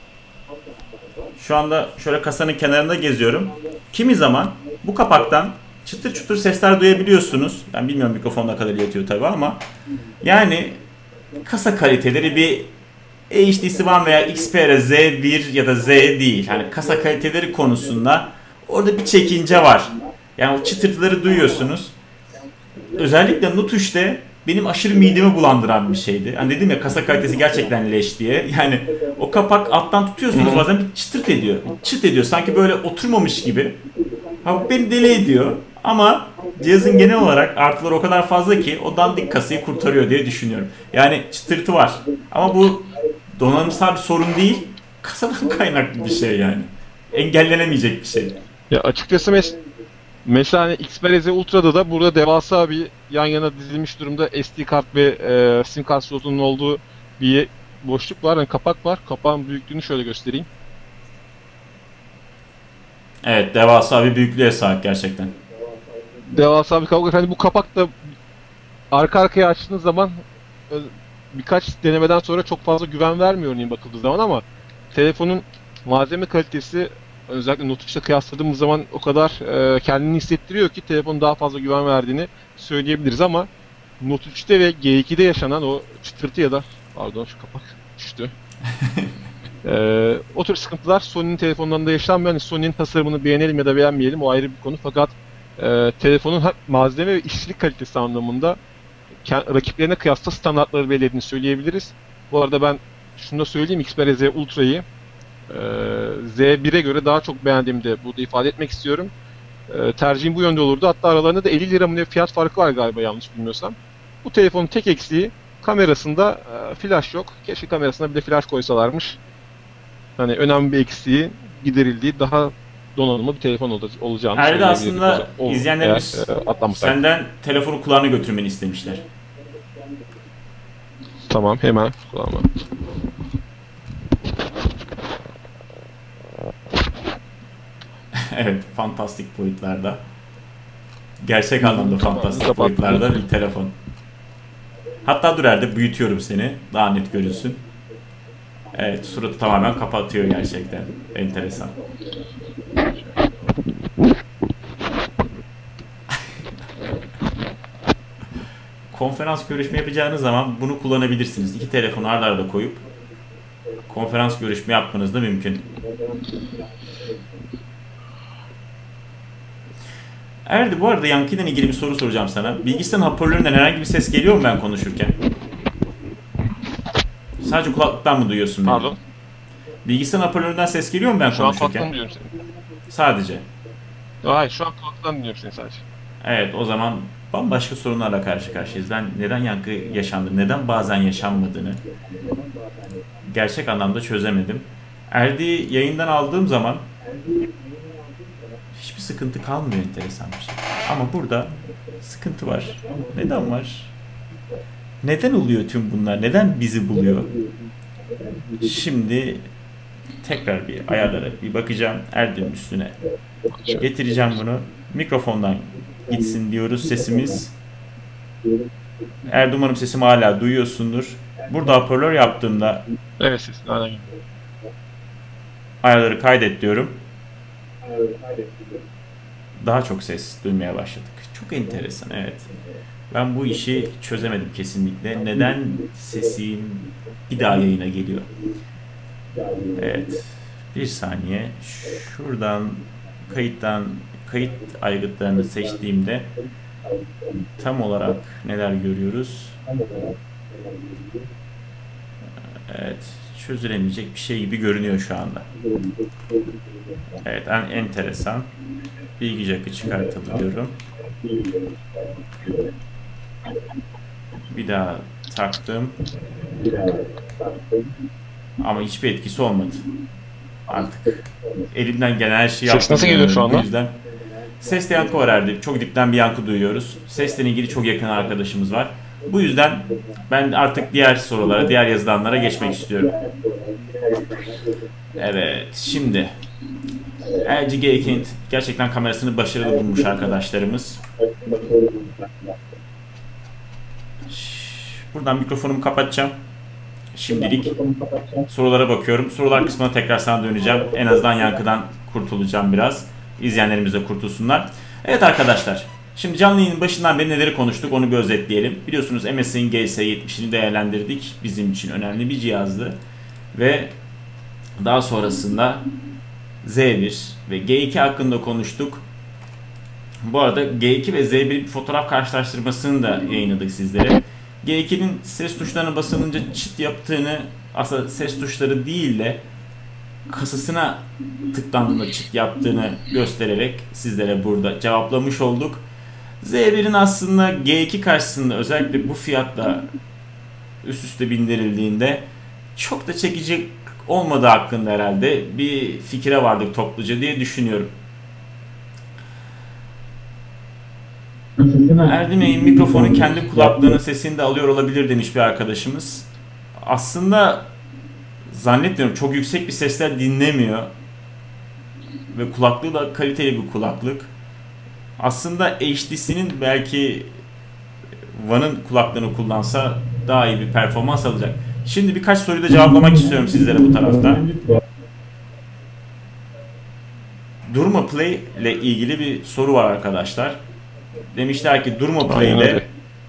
Şu anda şöyle kasanın kenarında geziyorum. Kimi zaman bu kapaktan çıtır çıtır sesler duyabiliyorsunuz. Ben bilmiyorum mikrofon ne kadar iletiyor tabii ama yani kasa kaliteleri bir HTC One veya Xperia Z1 ya da Z değil. Hani kasa kaliteleri konusunda orada bir çekince var. Yani o çıtırtıları duyuyorsunuz. Özellikle Note 3'te benim aşırı midemi bulandıran bir şeydi. Hani dedim ya kasa kalitesi gerçekten leş diye. Yani o kapak alttan tutuyorsunuz bazen bir çıtırt ediyor. Çıt ediyor sanki böyle oturmamış gibi. Ha, bu beni deli ediyor. Ama cihazın genel olarak artıları o kadar fazla ki o dandik kasayı kurtarıyor diye düşünüyorum. Yani çıtırtı var. Ama bu donanımsal bir sorun değil. Kasadan kaynaklı bir şey yani. Engellenemeyecek bir şey. Ya açıkçası mesela hani Xperia Z Ultra'da da burada devasa bir yan yana dizilmiş durumda SD kart ve SIM kart slotunun olduğu bir boşluk var. Yani kapak var. Kapağın büyüklüğünü şöyle göstereyim. Evet, devasa bir büyüklüğe sahip gerçekten. Devasa bir kapak. Hani bu kapak da arka arkaya açtığınız zaman birkaç denemeden sonra çok fazla güven vermiyor örneğin bakıldığı zaman ama telefonun malzeme kalitesi özellikle Note 3'le kıyasladığımız zaman o kadar kendini hissettiriyor ki telefonun daha fazla güven verdiğini söyleyebiliriz ama Note 3'te ve G2'de yaşanan o çıtırtı ya da pardon şu kapak düştü. O tür sıkıntılar Sony'nin telefonlarında yaşanmıyor. Yani Sony'nin tasarımını beğenelim ya da beğenmeyelim o ayrı bir konu fakat telefonun malzeme ve işçilik kalitesi anlamında rakiplerine kıyasla standartları belirlediğini söyleyebiliriz. Bu arada ben şunu da söyleyeyim, Xperia Z Ultra'yı Z1'e göre daha çok beğendiğimi de burada ifade etmek istiyorum. Tercihim bu yönde olurdu. Hatta aralarında da 50 lira mı ne fiyat farkı var galiba yanlış bilmiyorsam. Bu telefonun tek eksiği Kamerasında flash yok. Keşke kamerasına bir de flash koysalarmış. Hani önemli bir eksiği giderildiği daha donanımlı bir telefon olacağını Erdi söyleyebiliriz. aslında izleyenlerimiz Atlanmasaydı. senden telefonu kulağına götürmeni istemişler. Tamam, hemen kulağıma. Evet, fantastik boyutlarda. Gerçek anlamda Tamam, fantastik kapattım. boyutlarda bir telefon. Hatta dur Erdi, büyütüyorum seni. Daha net görünsün. Evet, suratı tamamen kapatıyor gerçekten. Enteresan. Konferans görüşme yapacağınız zaman bunu kullanabilirsiniz. İki telefonu arda arda koyup konferans görüşme yapmanız da mümkün. Erdi, bu arada yankıyla ilgili bir soru soracağım sana. Bilgisayarın hoparlöründen herhangi bir ses geliyor mu ben konuşurken? Sadece kulaklıktan mı duyuyorsun beni? Pardon? Bilgisayarın hoparlöründen ses geliyor mu ben Şu an konuşurken? kulaktan duyuyorum seni. Sadece. Hayır, şu an kulaktan dinliyorum seni sadece. Evet, o zaman bambaşka sorunlarla karşı karşıyayız. Ben neden yankı yaşandı, neden bazen yaşanmadığını gerçek anlamda çözemedim. Erdi'yi yayından aldığım zaman hiçbir sıkıntı kalmıyor, enteresan bir şey. Ama burada sıkıntı var. Neden var? Neden oluyor tüm bunlar? Neden bizi buluyor? Şimdi tekrar bir ayarlara bir bakacağım. Erdi'nin üstüne getireceğim bunu. Mikrofondan gitsin diyoruz sesimiz. Erdi, umarım sesimi hala duyuyorsundur. Burada hoparlör yaptığımda Evet, siz. Aynen. ayarları kaydet diyorum. Daha çok ses duymaya başladık. Çok enteresan, evet. Ben bu işi çözemedim kesinlikle. Neden sesim bir daha yayına geliyor? Evet. Bir saniye. Şuradan kayıt aygıtlarını seçtiğimde tam olarak neler görüyoruz? Evet. Çözülemeyecek bir şey gibi görünüyor şu anda. Evet, enteresan. Bilgi jack'ı çıkartabiliyorum. Bir daha taktım. Ama hiçbir etkisi olmadı. Artık elimden gelen her şeyi yaptım. Ses nasıl geliyor şu anda? Bu yüzden seste yankı var Erdi. Çok dipten bir yankı duyuyoruz. Sesle ilgili çok yakın arkadaşımız var. Bu yüzden ben artık diğer sorulara, diğer yazılanlara geçmek istiyorum. Evet, şimdi LG G2 gerçekten kamerasını başarılı bulmuş arkadaşlarımız. Buradan mikrofonumu kapatacağım. Şimdilik sorulara bakıyorum. Sorular kısmına tekrar sana döneceğim. En azından yankıdan kurtulacağım biraz. İzleyenlerimiz de kurtulsunlar. Evet arkadaşlar. Şimdi canlı yayının başından beri neleri konuştuk onu bir özetleyelim. Biliyorsunuz MSI'nin GS70'ini değerlendirdik. Bizim için önemli bir cihazdı. Ve daha sonrasında Z1 ve G2 hakkında konuştuk. Bu arada G2 ve Z1'in bir fotoğraf karşılaştırmasını da yayınladık sizlere. G2'nin ses tuşlarına basılınca çıt yaptığını, aslında ses tuşları değil de kasasına tıklandığında çıt yaptığını göstererek sizlere burada cevaplamış olduk. Z1'in aslında G2 karşısında özellikle bu fiyatla üst üste bindirildiğinde çok da çekici olmadığı hakkında herhalde bir fikre vardık topluca diye düşünüyorum. Erdem Bey'in mikrofonu kendi kulaklığının sesini de alıyor olabilir demiş bir arkadaşımız. Aslında zannetmiyorum, çok yüksek bir sesler dinlemiyor. Ve kulaklığı da kaliteli bir kulaklık. Aslında HTC'nin belki One'ın kulaklığını kullansa daha iyi bir performans alacak. Şimdi birkaç soruyu da cevaplamak istiyorum sizlere bu tarafta. Durma Play ile ilgili bir soru var arkadaşlar. Demişler ki Durma Play'de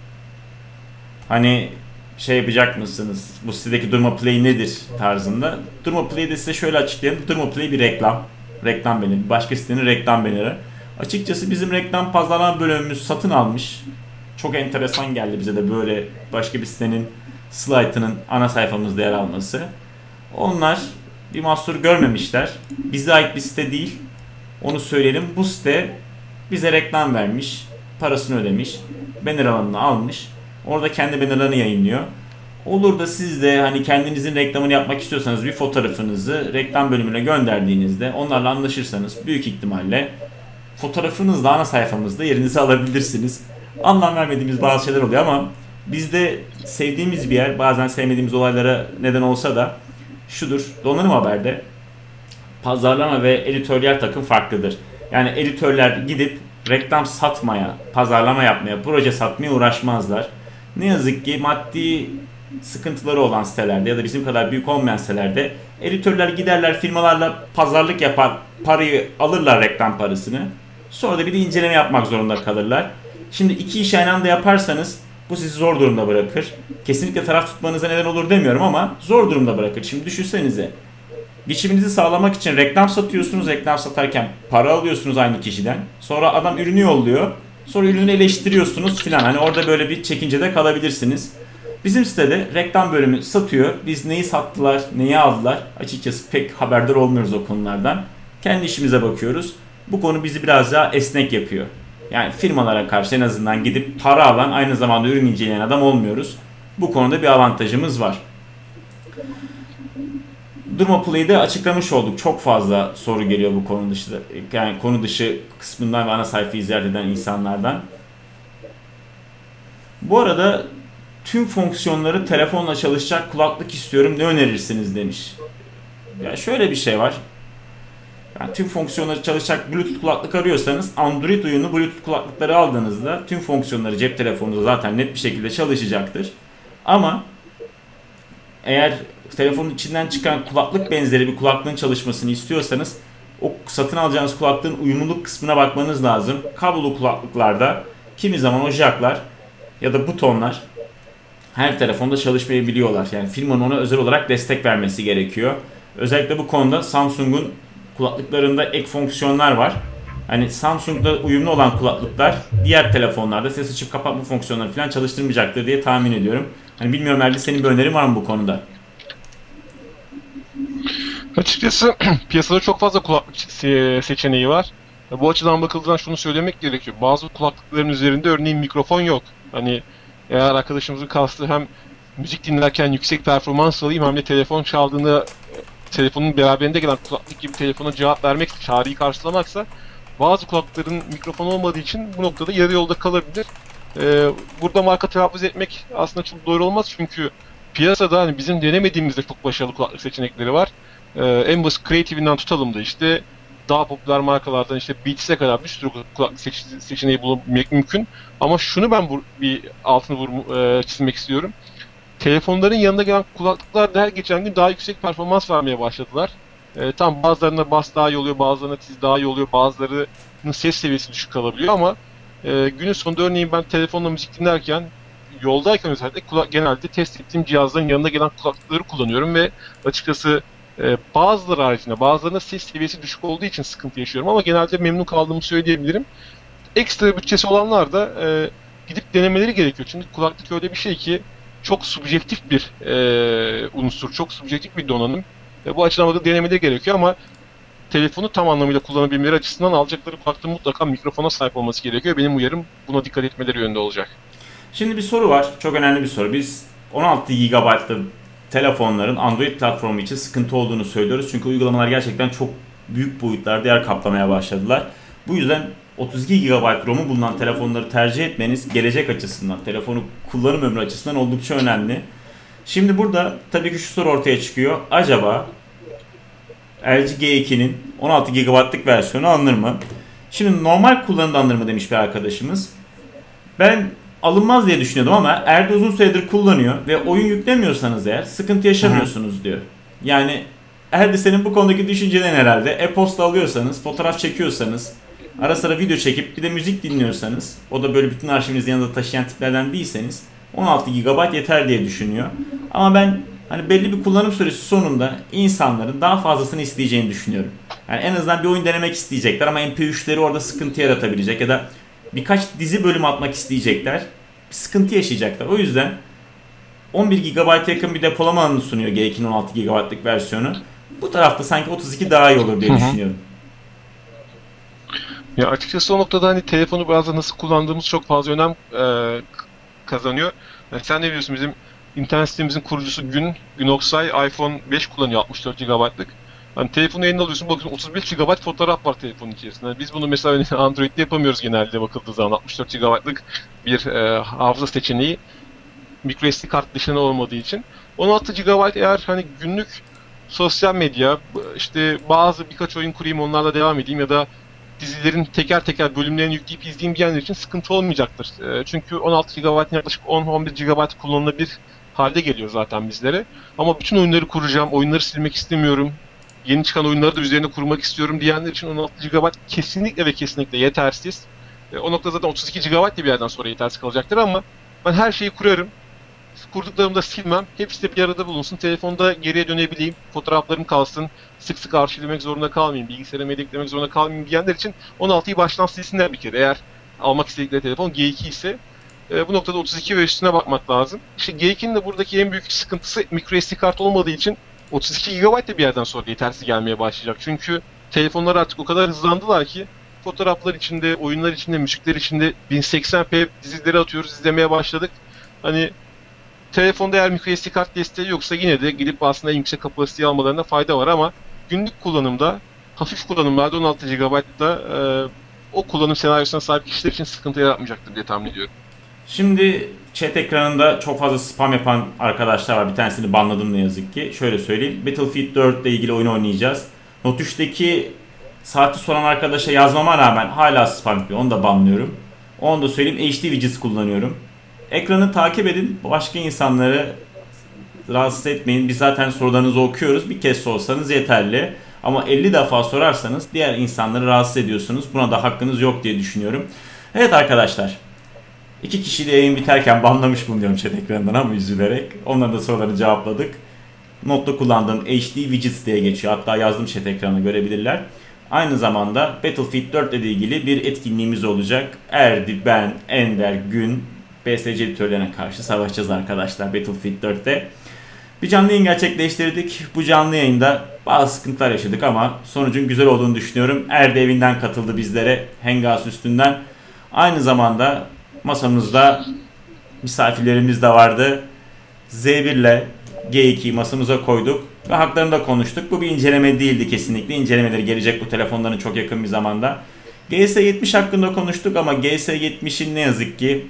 hani şey yapacak mısınız? Bu sitedeki Durma Play nedir tarzında. Durma Play'de size şöyle açıklayalım. Durma Play bir reklam. Reklam banneri. Başka sitenin reklam banneri. Açıkçası bizim reklam pazarlama bölümümüz satın almış. Çok enteresan geldi bize de böyle başka bir sitenin slaytının ana sayfamızda yer alması. Onlar bir mahsur görmemişler. Bize ait bir site değil. Onu söyleyelim. Bu site bize reklam vermiş. Parasını ödemiş. Banner alanını almış. Orada kendi bannerlarını yayınlıyor. Olur da siz de hani kendinizin reklamını yapmak istiyorsanız bir fotoğrafınızı reklam bölümüne gönderdiğinizde onlarla anlaşırsanız büyük ihtimalle fotoğrafınızla ana sayfamızda yerinizi alabilirsiniz. Anlam vermediğimiz bazı şeyler oluyor ama bizde sevdiğimiz bir yer, bazen sevmediğimiz olaylara neden olsa da şudur: Donanım Haber'de pazarlama ve editoryal takım farklıdır. Yani editörler gidip reklam satmaya, pazarlama yapmaya, proje satmaya uğraşmazlar. Ne yazık ki maddi sıkıntıları olan sitelerde ya da bizim kadar büyük olmayan sitelerde editörler giderler, firmalarla pazarlık yapar, parayı alırlar, reklam parasını. Sonra da bir de inceleme yapmak zorunda kalırlar. Şimdi iki iş aynı anda yaparsanız bu sizi zor durumda bırakır. Kesinlikle taraf tutmanıza neden olur demiyorum ama zor durumda bırakır. Şimdi düşünsenize. Geçiminizi sağlamak için reklam satıyorsunuz. Reklam satarken para alıyorsunuz aynı kişiden. Sonra adam ürünü yolluyor. Sonra ürünü eleştiriyorsunuz filan. Hani orada böyle bir çekincede kalabilirsiniz. Bizim sitede reklam bölümü satıyor. Biz neyi sattılar, neyi aldılar açıkçası pek haberdar olmuyoruz o konulardan. Kendi işimize bakıyoruz. Bu konu bizi biraz daha esnek yapıyor. Yani firmalara karşı en azından gidip para alan, aynı zamanda ürün inceleyen adam olmuyoruz. Bu konuda bir avantajımız var. Durma Play'de açıklamış olduk. Çok fazla soru geliyor bu konu dışı, yani konu dışı kısmından ve ana sayfayı ziyaret eden insanlardan. Bu arada tüm fonksiyonları telefonla çalışacak kulaklık istiyorum, ne önerirsiniz demiş. Ya şöyle bir şey var. Yani tüm fonksiyonları çalışacak Bluetooth kulaklık arıyorsanız Android uyumlu Bluetooth kulaklıkları aldığınızda tüm fonksiyonları cep telefonunuzda zaten net bir şekilde çalışacaktır. Ama eğer telefonun içinden çıkan kulaklık benzeri bir kulaklığın çalışmasını istiyorsanız o satın alacağınız kulaklığın uyumluluk kısmına bakmanız lazım. Kablolu kulaklıklarda kimi zaman o jacklar ya da butonlar her telefonda çalışmayabiliyorlar. Yani firmanın ona özel olarak destek vermesi gerekiyor. Özellikle bu konuda Samsung'un kulaklıklarında ek fonksiyonlar var. Hani Samsung'da uyumlu olan kulaklıklar diğer telefonlarda ses açıp kapatma fonksiyonları falan çalıştırmayacaktır diye tahmin ediyorum. Hani bilmiyorum Erdi, senin bir önerin var mı bu konuda? Açıkçası piyasada çok fazla kulaklık seçeneği var. Bu açıdan bakıldığında şunu söylemek gerekiyor. Bazı kulaklıkların üzerinde örneğin mikrofon yok. Hani eğer arkadaşımızın kastı hem müzik dinlerken yüksek performans alayım hem de telefon çaldığında telefonun beraberinde gelen kulaklık gibi telefona cevap vermek, çağrıyı karşılamaksa bazı kulaklıkların mikrofon olmadığı için bu noktada yarı yolda kalabilir. Burada marka telaffuz etmek aslında çok doğru olmaz çünkü piyasada hani bizim denemediğimizde çok başarılı kulaklık seçenekleri var. En basit Creative'inden tutalım da işte daha popüler markalardan işte Beats'e kadar bir sürü kulaklık seçeneği bulabilmek mümkün. Ama şunu ben bir altını çizmek istiyorum. Telefonların yanında gelen kulaklıklar her geçen gün daha yüksek performans vermeye başladılar. Tam bazılarına bas daha iyi oluyor, bazılarına tiz daha iyi oluyor, bazılarının ses seviyesi düşük kalabiliyor ama günün sonunda örneğin ben telefonla müzik dinlerken yoldayken özellikle genelde test ettiğim cihazların yanında gelen kulaklıkları kullanıyorum ve açıkçası bazıları haricinde bazılarına ses seviyesi düşük olduğu için sıkıntı yaşıyorum ama genelde memnun kaldığımı söyleyebilirim. Ekstra bütçesi olanlar da gidip denemeleri gerekiyor. Çünkü kulaklık öyle bir şey ki çok subjektif bir unsur, çok subjektif bir donanım. Bu açıdan da denemeleri gerekiyor ama telefonu tam anlamıyla kullanabilmeleri açısından alacakları kulaklığın mutlaka mikrofona sahip olması gerekiyor. Benim uyarım buna dikkat etmeleri yönünde olacak. Şimdi bir soru var. Çok önemli bir soru. Biz 16 GB'lı telefonların Android platformu için sıkıntı olduğunu söylüyoruz. Çünkü uygulamalar gerçekten çok büyük boyutlarda yer kaplamaya başladılar. Bu yüzden 32 GB ROM'u bulunan telefonları tercih etmeniz gelecek açısından, telefonu kullanım ömrü açısından oldukça önemli. Şimdi burada tabii ki şu soru ortaya çıkıyor. Acaba LG G2'nin 16 GB'lık versiyonu alınır mı? Şimdi normal kullanımda alınır mı demiş bir arkadaşımız. Ben alınmaz diye düşünüyordum ama Erdi uzun süredir kullanıyor ve oyun yüklemiyorsanız eğer sıkıntı yaşamıyorsunuz diyor. Yani Erdi, senin bu konudaki düşüncelerin herhalde. E-posta alıyorsanız, fotoğraf çekiyorsanız, ara sıra video çekip bir de müzik dinliyorsanız, o da böyle bütün arşivinizi yanınızda taşıyan tiplerden değilseniz 16 GB yeter diye düşünüyor. Ama ben hani belli bir kullanım süresi sonunda insanların daha fazlasını isteyeceğini düşünüyorum. Yani en azından bir oyun denemek isteyecekler ama MP3'leri orada sıkıntı yaratabilecek ya da birkaç dizi bölüm atmak isteyecekler. Bir sıkıntı yaşayacaklar. O yüzden 11 GB'a yakın bir depolama alanı sunuyor G2'nin 16 GB'lık versiyonu. Bu tarafta sanki 32 daha iyi olur diye düşünüyorum. Ya açıkçası o noktada hani telefonu biraz da nasıl kullandığımız çok fazla önem kazanıyor. Yani sen ne biliyorsun bizim internet sitemizin kurucusu Gün Oksay iPhone 5 kullanıyor 64 GB'lık. Hani telefonu eline alıyorsun bakıyorsun 35 GB fotoğraf var telefonun içerisinde. Yani biz bunu mesela Android'de yapamıyoruz genelde bakıldığı zaman 64 GB'lık bir hafıza seçeneği microSD kart dışında olmadığı için. 16 GB eğer hani günlük sosyal medya, işte birkaç oyun kurayım onlarla devam edeyim ya da dizilerin teker teker bölümlerini yükleyip izleyeyim diyenler için sıkıntı olmayacaktır. Çünkü 16 GB'ın yaklaşık 10-11 GB kullanılabilir halde geliyor zaten bizlere. Ama bütün oyunları kuracağım, oyunları silmek istemiyorum, yeni çıkan oyunları da üzerine kurmak istiyorum diyenler için 16 GB kesinlikle ve kesinlikle yetersiz. O noktada zaten 32 GB de bir yerden sonra yetersiz kalacaktır ama ben her şeyi kurarım. Kurduklarımı da silmem. Hepsi de bir arada bulunsun. Telefonda geriye dönebileyim. Fotoğraflarım kalsın. Sık sık arşivlemek zorunda kalmayayım. Bilgisayara eklemek zorunda kalmayayım diyenler için 16'yı baştan silsinler bir kere. Eğer almak istedikleri telefon G2 ise bu noktada 32 ve üstüne bakmak lazım. İşte G2'nin de buradaki en büyük sıkıntısı microSD kart olmadığı için 32 GB de bir yerden sonra yetersiz gelmeye başlayacak. Çünkü telefonlar artık o kadar hızlandılar ki fotoğraflar içinde, oyunlar içinde, müzikler içinde 1080p dizileri atıyoruz, izlemeye başladık. Hani telefonda eğer microSD kart desteği yoksa yine de gidip aslında en yüksek kapasiteyi almalarına fayda var ama günlük kullanımda, hafif kullanımlarda 16 GB'da o kullanım senaryosuna sahip kişiler için sıkıntı yaratmayacaktır diye tahmin ediyorum. Şimdi chat ekranında çok fazla spam yapan arkadaşlar var. Bir tanesini banladım ne yazık ki. Şöyle söyleyeyim. Battlefield 4 ile ilgili oyun oynayacağız. Note 3'teki saati soran arkadaşa yazmama rağmen hala spam yapıyor. Onu da banlıyorum. Onu da söyleyeyim. HD widgets kullanıyorum. Ekranı takip edin. Başka insanları rahatsız etmeyin. Biz zaten sorularınızı okuyoruz. Bir kez sorsanız yeterli. Ama 50 defa sorarsanız diğer insanları rahatsız ediyorsunuz. Buna da hakkınız yok diye düşünüyorum. Evet arkadaşlar. 2 kişi de yayın biterken banlamış bulunuyorum chat ekranından ama üzülerek. Onların da sorularını cevapladık. Notta kullandığım HD Widgets diye geçiyor. Hatta yazdım chat ekranına görebilirler. Aynı zamanda Battlefield 4 ile ilgili bir etkinliğimiz olacak. Erdi, ben, Ender, Gün, BSC editörlerine karşı savaşacağız arkadaşlar Battlefield 4'te. Bir canlı yayın gerçekleştirdik. Bu canlı yayında bazı sıkıntılar yaşadık ama sonucun güzel olduğunu düşünüyorum. Erdi evinden katıldı bizlere Hengas üstünden. Aynı zamanda masamızda misafirlerimiz de vardı. Z1 ile G2'yi masamıza koyduk ve haklarında konuştuk. Bu bir inceleme değildi kesinlikle. İncelemeleri gelecek bu telefonların çok yakın bir zamanda. GS70 hakkında konuştuk ama GS70'in ne yazık ki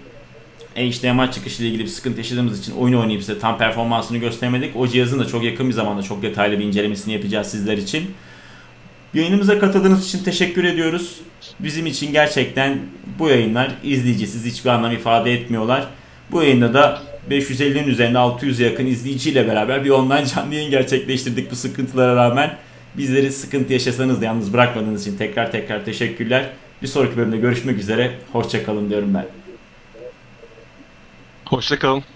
HDMI çıkışı ile ilgili bir sıkıntı yaşadığımız için oyun oynayıp size tam performansını gösteremedik. O cihazın da çok yakın bir zamanda çok detaylı bir incelemesini yapacağız sizler için. Yayınımıza katıldığınız için teşekkür ediyoruz. Bizim için gerçekten bu yayınlar izleyicisiz hiçbir anlam ifade etmiyorlar. Bu yayında da 550'nin üzerinde 600'e yakın izleyiciyle beraber bir online canlı yayın gerçekleştirdik bu sıkıntılara rağmen. Bizleri sıkıntı yaşasanız da yalnız bırakmadığınız için tekrar teşekkürler. Bir sonraki bölümde görüşmek üzere. Hoşça kalın diyorum ben. Hoşça kalın.